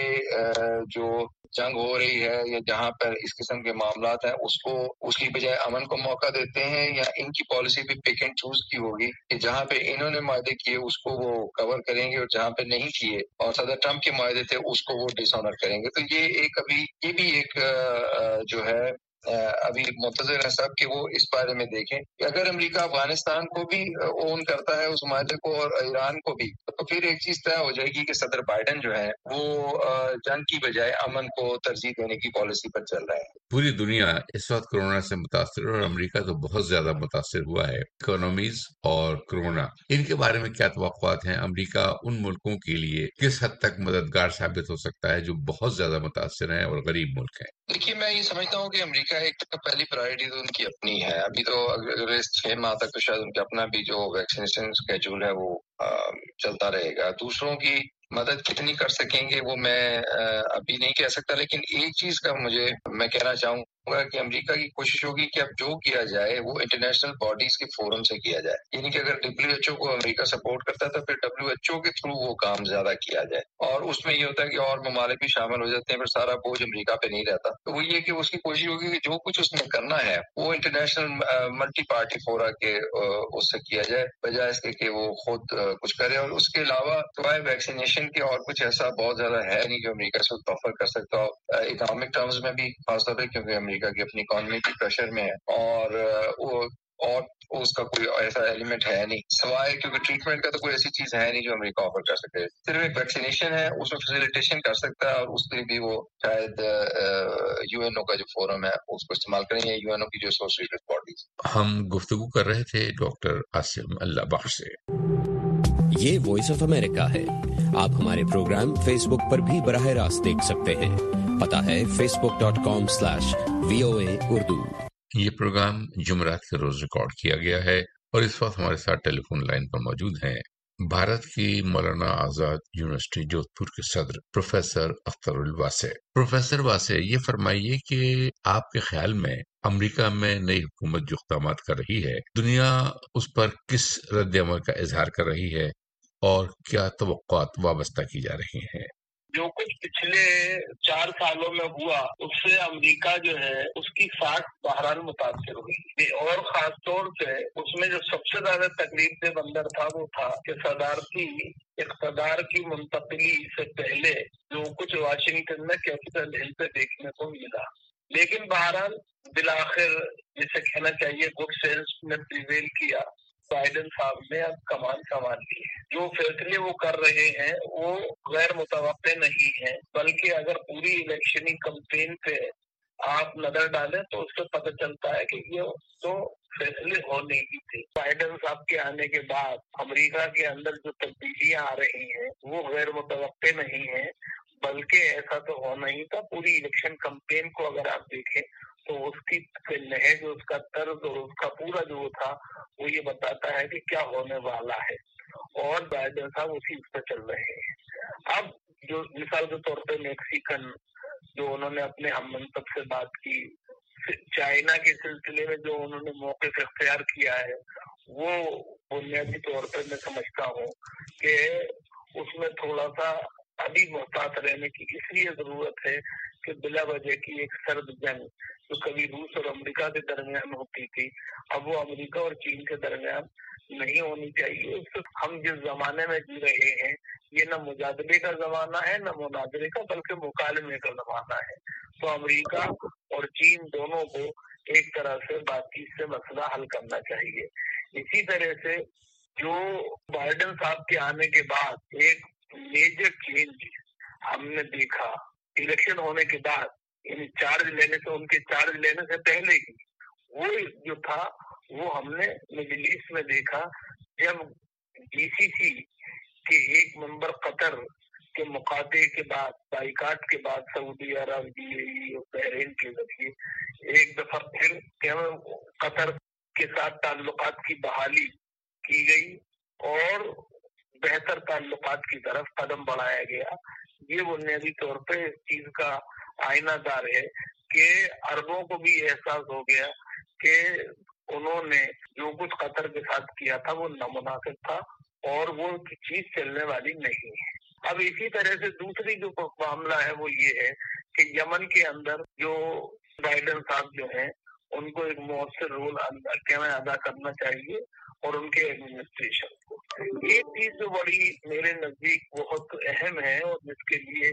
J: जो जंग हो रही है या जहां पर इस किस्म के मामलात हैं उसको उसकी बजाय अमन को मौका देते हैं, या इनकी पॉलिसी भी पिक एंड चूज की होगी कि जहां पे इन्होंने मुआहदे किए उसको वो कवर करेंगे और जहां पे नहीं किए और सदर ट्रंप के मुआहदे थे उसको वो डिसऑनर करेंगे। तो ये भी एक जो है अभी मुंतज़िर है सब कि वो इस बारे में देखें कि अगर अमेरिका अफगानिस्तान को भी ओन करता है उस मुआहदे को और ईरान को भी, तो फिर एक चीज तय हो जाएगी कि सदर बाइडेन जो है वो जंग की बजाय अमन को तरजीह देने की पॉलिसी पर चल रहा है।
C: पूरी दुनिया इस वक्त कोरोना से मुतासर है और अमेरिका तो बहुत ज्यादा मुतासर हुआ है। इकोनॉमीज और कोरोना, इनके बारे में क्या तवक्कुआत हैं? अमेरिका उन मुल्कों के लिए किस हद तक मददगार साबित हो सकता है जो बहुत ज्यादा मुतासर हैं और गरीब मुल्क हैं?
J: देखिए, मैं ये समझता हूँ कि अमेरिका एक तो पहली प्रायोरिटी तो उनकी अपनी है। अभी तो अगले 6 माह तक तो शायद उनका अपना भी जो वैक्सीनेशन स्केड्यूल है वो चलता रहेगा। दूसरों की मदद कितनी कर सकेंगे वो मैं अभी नहीं कह सकता, लेकिन एक चीज का मैं कहना चाहूंगा कि अमेरिका की कोशिश होगी कि अब जो किया जाए वो इंटरनेशनल बॉडीज के फोरम से किया जाए, यानी कि अगर WHO को अमेरिका सपोर्ट करता है तो फिर WHO के थ्रू वो काम ज्यादा किया जाए, और उसमें ये होता है कि और ममालिक भी शामिल हो जाते हैं, फिर सारा बोझ अमेरिका पे नहीं रहता। तो वो ये कि उसकी कोशिश होगी कि जो कुछ उसमें करना है वो इंटरनेशनल मल्टी पार्टी फोरा के उससे किया जाए, बजाय इसके कि वो खुद कुछ करे। और उसके अलावा सिवाय वैक्सीनेशन के और कुछ ऐसा बहुत ज्यादा है नहीं जो अमेरिका से ऑफर कर सकता हो इकोनॉमिक टर्म्स में भी, खासतौर पर क्योंकि अमेरिका की अपनी इकोनॉमी की प्रेशर में है और उसका कोई ऐसा एलिमेंट है नहीं सिवाय, क्योंकि ट्रीटमेंट का तो कोई ऐसी चीज है नहीं जो अमेरिका ऑफर कर सके। सिर्फ एक वैक्सीनेशन है, उसमें फैसिलिटेशन कर सकता है और उसके लिए भी वो शायद UNO का जो फोरम है उसको इस्तेमाल करें या UNO की जो एसोसिएटेड बॉडीज।
C: हम गुफ्तगू कर रहे थे डॉक्टर आसिम अल्लाह बख्श से।
K: ये वॉइस ऑफ अमेरिका है। आप हमारे प्रोग्राम फेसबुक पर भी बराह रास्त देख सकते हैं। पता है facebook.com/VOA उर्दू।
C: ये प्रोग्राम जुमरात के रोज रिकॉर्ड किया गया है और इस वक्त हमारे साथ टेलीफोन लाइन पर मौजूद हैं भारत की मौलाना आजाद यूनिवर्सिटी जोधपुर के सदर प्रोफेसर अख्तरुल वासे। प्रोफेसर वासे, ये फरमाइए कि आपके ख्याल में अमेरिका में नई हुकूमत जो इक़दामात कर रही है, दुनिया उस पर किस रद्द-ए-अमल का इजहार कर रही है और क्या तवक्कुआत वाबस्ता की जा रही हैं?
F: जो कुछ पिछले 4 सालों में हुआ उससे अमेरिका जो है उसकी साख बहरहाल मुतासर हुई, और खास तौर से उसमें जो सबसे ज्यादा तकलीफ दे बंदर था वो था कि सदारती इक़्तिदार की मुंतकिली से पहले जो कुछ वाशिंगटन में कैपिटल हिल पे देखने को मिला। लेकिन बहरहाल बिलाखिर जिसे कहना चाहिए गुड सेंस में प्रिवेल किया, बाइडेन साहब ने अब कमान संभाल ली है। जो फैसले वो कर रहे हैं वो गैर मुतवक्के नहीं है, बल्कि अगर पूरी इलेक्शनी कैंपेन पे आप नजर डालें तो उससे पता चलता है कि ये तो फैसले होने ही थे। बाइडेन साहब के आने के बाद अमेरिका के अंदर जो तब्दीलियां आ रही हैं वो गैर मुतवक्के नहीं है, बल्कि ऐसा तो होना ही था। पूरी इलेक्शन कैंपेन को अगर आप देखें तो उसकी नहज, उसका तर्ज और उसका पूरा जो था वो ये बताता है कि क्या होने वाला है, और बाइडेन साहब उसी पर चल रहे हैं। अब जो मिसाल के तौर पे मैक्सिकन जो उन्होंने अपने हम मंतब से बात की, चाइना के सिलसिले में जो उन्होंने मौक़िफ़ इख्तियार किया है, वो बुनियादी तौर पर मैं समझता हूँ कि उसमें थोड़ा सा अभी मोहतात रहने की इसलिए जरूरत है कि बिला वजह की एक सर्द जंग जो कभी रूस और अमेरिका के दरमियान होती थी, अब वो अमेरिका और चीन के दरमियान नहीं होनी चाहिए। हम जिस जमाने में जी रहे हैं ये न मुजादले का जमाना है न मुनाजरे का, बल्कि मुकालमे का जमाना है। तो अमेरिका और चीन दोनों को एक तरह से बातचीत से मसला हल करना चाहिए। इसी तरह से जो बाइडेन साहब के आने के बाद एक मेजर चेंज हमने देखा इलेक्शन होने के बाद, यानी चार्ज लेने से, उनके चार्ज लेने से पहले ही, वो जो था वो हमने मिडिल ईस्ट में देखा जब जीसीसी के एक मेंबर कतर के मुकाते के बाद, बाइकाट के बाद सऊदी अरब, यूएई और बहरीन के जरिए एक दफा फिर कतर के साथ ताल्लुकात की बहाली की गई और बेहतर ताल्लुकात की तरफ कदम बढ़ाया गया। ये बुनियादी तौर पे इस चीज का आईनादार है कि अरबों को भी एहसास हो गया कि उन्होंने जो कुछ कतर के साथ किया था वो नामुनासिब था और वो चीज चलने वाली नहीं है। अब इसी तरह से दूसरी जो मामला है वो ये है कि यमन के अंदर जो बाइडेन साहब जो हैं उनको एक मौसर रोल अदा करना चाहिए और उनके एडमिनिस्ट्रेशन को। एक चीज जो बड़ी मेरे नजदीक बहुत अहम है और जिसके लिए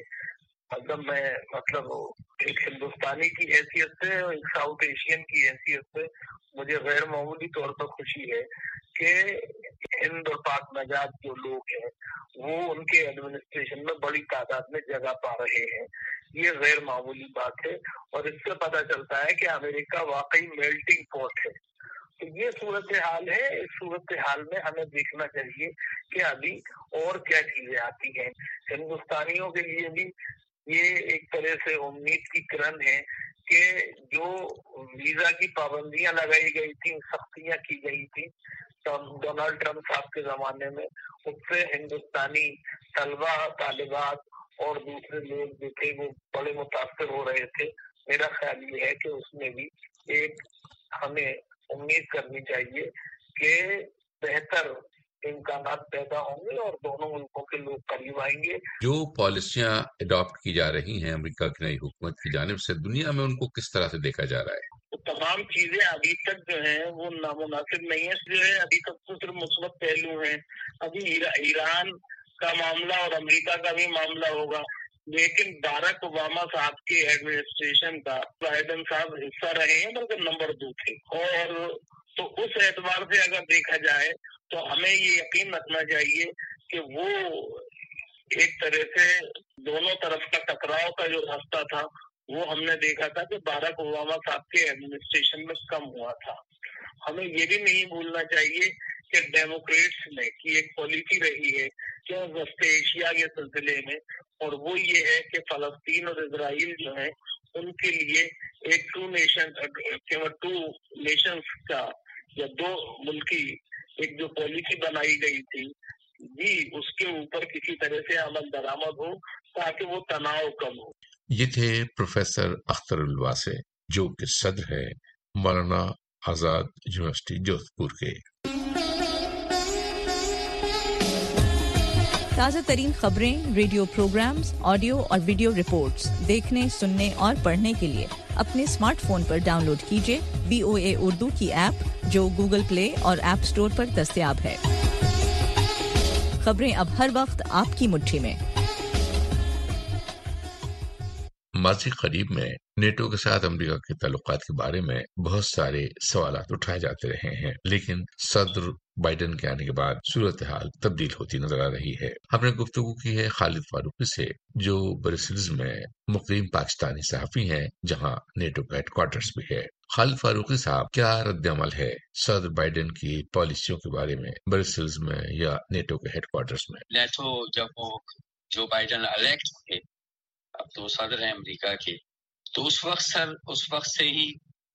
F: मतलब एक हिंदुस्तानी की हैसियत से और एक साउथ एशियन की हैसियत से मुझे गैर मामूली तौर पर खुशी है कि हिंद और पाक नजात जो लोग हैं वो उनके एडमिनिस्ट्रेशन में बड़ी तादाद में जगह पा रहे हैं। ये गैर मामूली बात है और इससे पता चलता है कि अमेरिका वाकई मेल्टिंग पॉट है। तो ये सूरत हाल है। इस सूरत हाल में हमें देखना चाहिए कि अभी और क्या चीजें आती हैं। हिंदुस्तानियों के लिए भी ये एक तरह से उम्मीद की किरण है कि जो वीजा की पाबंदियां लगाई गई थी, सख्तियां की गई थी डोनाल्ड ट्रंप साहब के जमाने में, उससे हिंदुस्तानी तलबा, तालिबात और दूसरे लोग जो थे वो बड़े मुतासर हो रहे थे। मेरा ख्याल ये है कि उसमें भी एक हमें उम्मीद करनी चाहिए कि बेहतर इम्कानात पैदा होंगे और दोनों मुल्कों के लोग करीब आएंगे।
C: जो पॉलिसियां अडॉप्ट की जा रही हैं अमेरिका की नई हुकूमत की जानिब से, दुनिया में उनको किस तरह से देखा जा रहा है?
F: तो तमाम चीजें अभी तक जो है वो नामुनासिब नहीं है। जो है अभी तक तो सिर्फ मुस्बत पहलू हैं। अभी ईरान का मामला और अमेरिका का भी मामला होगा, लेकिन बाराक ओबामा साहब के एडमिनिस्ट्रेशन का बाइडेन साहब हिस्सा रहे हैं, बल्कि नंबर 2 थे। और तो उस एतबार से अगर देखा जाए तो हमें ये यकीन रखना चाहिए कि वो एक तरह से दोनों तरफ का टकराव का जो रास्ता था वो हमने देखा था कि बाराक ओबामा साहब के एडमिनिस्ट्रेशन में कम हुआ था। हमें ये भी नहीं भूलना चाहिए कि डेमोक्रेट्स ने की एक पॉलिसी रही है जो वस्त एशिया के सिलसिले में, और वो ये है कि फलस्तीन और इजराइल जो है उनके लिए एक टू नेशंस का या 2 मुल्की एक जो पॉलिसी बनाई गई थी
L: بھی اس کے اوپر کسی طرح سے عمل درآمد ہو تاکہ وہ تناؤ کم ہو۔
C: یہ تھے پروفیسر اختر الواسع جو کہ صدر ہے مولانا آزاد یونیورسٹی جودھ پور کے۔
I: تازہ ترین خبریں، ریڈیو پروگرامز، آڈیو اور ویڈیو رپورٹس دیکھنے، سننے اور پڑھنے کے لیے اپنے اسمارٹ فون پر ڈاؤن لوڈ کیجیے VOA اردو کی ایپ جو گوگل پلے اور ایپ اسٹور پر دستیاب ہے۔ خبریں اب ہر وقت آپ کی مٹھی میں۔
C: ماضی قریب میں نیٹو کے ساتھ امریکہ کے تعلقات کے بارے میں بہت سارے سوالات اٹھائے جاتے رہے ہیں، لیکن صدر بائیڈن کے آنے کے بعد صورتحال تبدیل ہوتی نظر آ رہی ہے۔ ہم نے گفتگو کی ہے خالد فاروقی سے جو برسلز میں مقیم پاکستانی صحافی ہیں جہاں نیٹو کا ہیڈ کوارٹرز بھی ہے۔ خالد فاروقی صاحب، کیا رد عمل ہے صدر بائیڈن کی پالیسیوں کے بارے میں برسلز میں یا نیٹو کے ہیڈ کوارٹرز میں؟
H: نیٹو جب وہ جو بائیڈن الیکٹ تھے، اب تو صدر ہیں امریکہ کے، تو اس وقت سے ہی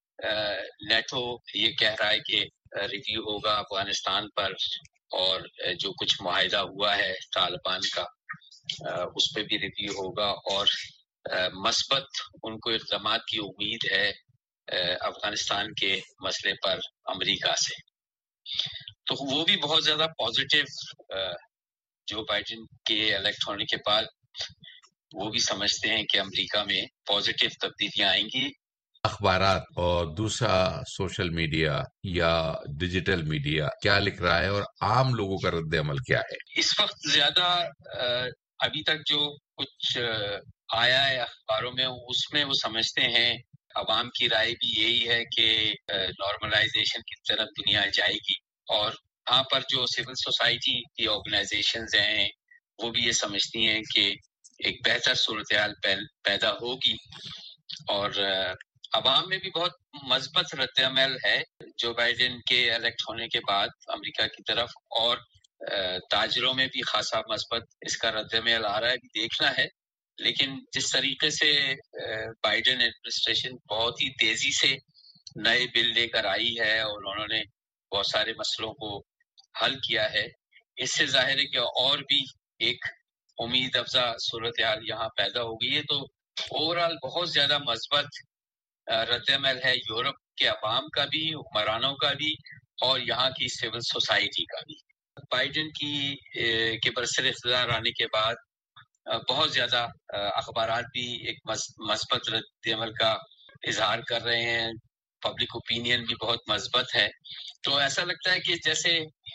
H: نیٹو یہ کہہ رہا ہے کہ ریویو ہوگا افغانستان پر، اور جو کچھ معاہدہ ہوا ہے طالبان کا اس پہ بھی ریویو ہوگا، اور مثبت ان کو اقدامات کی امید ہے افغانستان کے مسئلے پر امریکہ سے۔ تو وہ بھی بہت زیادہ پازیٹیو، جو بائیڈن کے الیکٹ ہونے کے بعد وہ بھی سمجھتے ہیں کہ امریکہ میں پازیٹیو تبدیلیاں آئیں گی۔
C: اخبارات اور دوسرا سوشل میڈیا یا ڈیجیٹل میڈیا کیا لکھ رہا ہے اور عام لوگوں کا رد عمل کیا ہے؟
H: اس وقت زیادہ ابھی تک جو کچھ آیا ہے اخباروں میں، اس میں وہ سمجھتے ہیں، عوام کی رائے بھی یہی ہے کہ نارملائزیشن کی طرف دنیا جائے گی، اور وہاں پر جو سول سوسائٹی کی آرگنائزیشنز ہیں وہ بھی یہ سمجھتی ہیں کہ ایک بہتر صورتحال پیدا ہوگی، اور عوام میں بھی بہت مثبت رد عمل ہے جو بائیڈن کے الیکٹ ہونے کے بعد امریکہ کی طرف، اور تاجروں میں بھی خاصا مثبت اس کا رد عمل آ رہا ہے، دیکھنا ہے۔ لیکن جس طریقے سے بائیڈن ایڈمنسٹریشن بہت ہی تیزی سے نئے بل لے کر آئی ہے اور انہوں نے بہت سارے مسئلوں کو حل کیا ہے، اس سے ظاہر ہے کہ اور بھی ایک امید افزا صورتحال یہاں پیدا ہو گئی ہے۔ تو اوورآل بہت زیادہ مثبت رد عمل ہے یورپ کے عوام کا بھی، حکمرانوں کا بھی، اور یہاں کی سول سوسائٹی کا بھی۔ بائیڈن کے برسر اقتدار آنے کے بعد بہت زیادہ اخبارات بھی ایک مثبت رد عمل کا اظہار کر رہے ہیں، پبلک اوپینین بھی بہت مثبت ہے۔ تو ایسا لگتا ہے کہ جیسے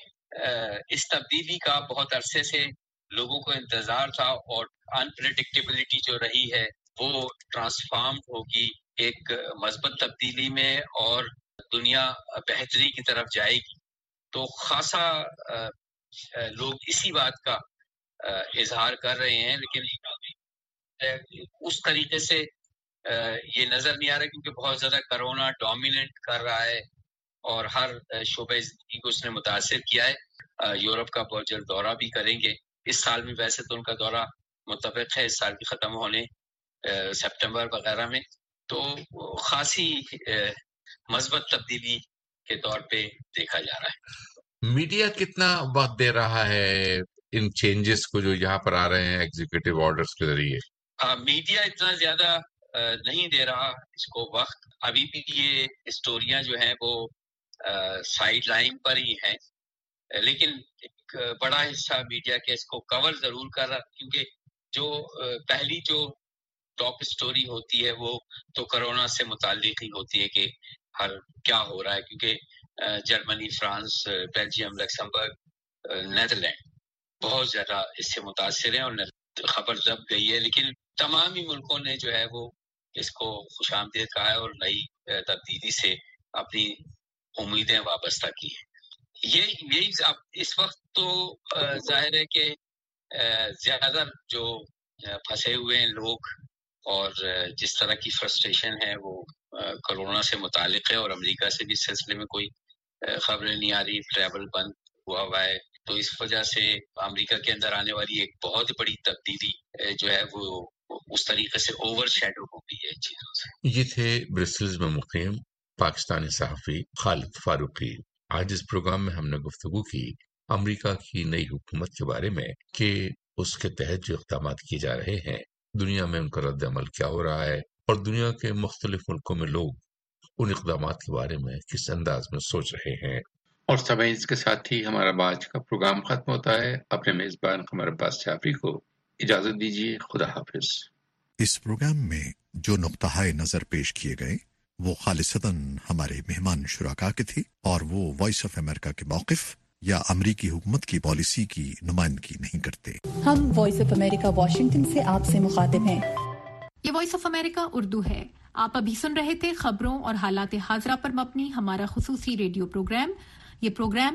H: اس تبدیلی کا بہت عرصے سے لوگوں کو انتظار تھا، اور انپریڈکٹیبلٹی جو رہی ہے وہ ٹرانسفارم ہوگی ایک مثبت تبدیلی میں، اور دنیا بہتری کی طرف جائے گی۔ تو خاصا لوگ اسی بات کا اظہار کر رہے ہیں، لیکن اس طریقے سے یہ نظر نہیں آ رہا، کیونکہ بہت زیادہ کرونا ڈومیننٹ کر رہا ہے اور ہر شعبہ زندگی کو اس نے متاثر کیا ہے۔ یورپ کا بہت جلد دورہ بھی کریں گے اس سال میں، ویسے تو ان کا دورہ متفق ہے اس سال کی ختم ہونے سپٹمبر وغیرہ میں۔ تو خاصی مثبت تبدیلی کے طور پہ دیکھا جا رہا ہے۔
C: میڈیا کتنا وقت دے رہا ہے ان چینجز کو جو یہاں پر آ رہے ہیں ایگزیکٹو آرڈرز کے ذریعے؟
H: میڈیا اتنا زیادہ نہیں دے رہا اس کو وقت، ابھی بھی یہ اسٹوریاں جو ہیں وہ سائیڈ لائن پر ہی ہیں، لیکن ایک بڑا حصہ میڈیا کے اس کو کور ضرور کر رہا، کیونکہ جو پہلی جو ٹاپ اسٹوری ہوتی ہے وہ تو کرونا سے متعلق ہی ہوتی ہے کہ کیا ہو رہا ہے، کیونکہ Germany, France, Belgium, Luxembourg, Netherland بہت زیادہ اس سے متاثر ہیں، اور خبر جب گئی ہے، لیکن تمام ہی ملکوں نے جو ہے وہ اس کو خوش آمدید کہا ہے اور نئی تبدیلی سے اپنی امیدیں وابستہ کی ہیں۔ یہی اس وقت تو ظاہر ہے کہ زیادہ جو پھنسے ہوئے ہیں لوگ، اور جس طرح کی فرسٹریشن ہے وہ کرونا سے متعلق ہے، اور امریکہ سے بھی اس سلسلے میں کوئی خبریں نہیں آ رہی، ٹریول بند ہوا ہے، تو اس وجہ سے امریکہ کے اندر آنے والی ایک بہت بڑی تبدیلی جو ہے وہ اس طریقے سے اوور شیڈو ہو گئی ہے چیزوں سے۔
C: یہ تھے برسلز میں مقیم پاکستانی صحافی خالد فاروقی۔ آج اس پروگرام میں ہم نے گفتگو کی امریکہ کی نئی حکومت کے بارے میں کہ اس کے تحت جو اقدامات کیے جا رہے ہیں دنیا میں ان کا رد عمل کیا ہو رہا ہے اور دنیا کے مختلف ملکوں میں لوگ ان اقدامات کے بارے میں کس انداز میں سوچ رہے ہیں۔
D: اور سبھی اس کے ساتھ ہی ہمارا آج کا پروگرام ختم ہوتا ہے۔ اپنے میزبان قمر عباس جعفری کو اجازت دیجیے۔ خدا حافظ۔
M: اس پروگرام میں جو نقطہ نظر پیش کیے گئے وہ خالصتاً ہمارے مہمان شرکاء کے تھے اور وہ وائس آف امریکہ کے موقف یا امریکی حکومت کی پالیسی کی نمائندگی نہیں کرتے۔
N: ہم وائس آف امریکہ واشنگٹن سے آپ سے مخاطب ہیں۔
A: یہ وائس آف امریکہ اردو ہے۔ آپ ابھی سن رہے تھے خبروں اور حالات حاضرہ پر مبنی ہمارا خصوصی ریڈیو پروگرام۔ یہ پروگرام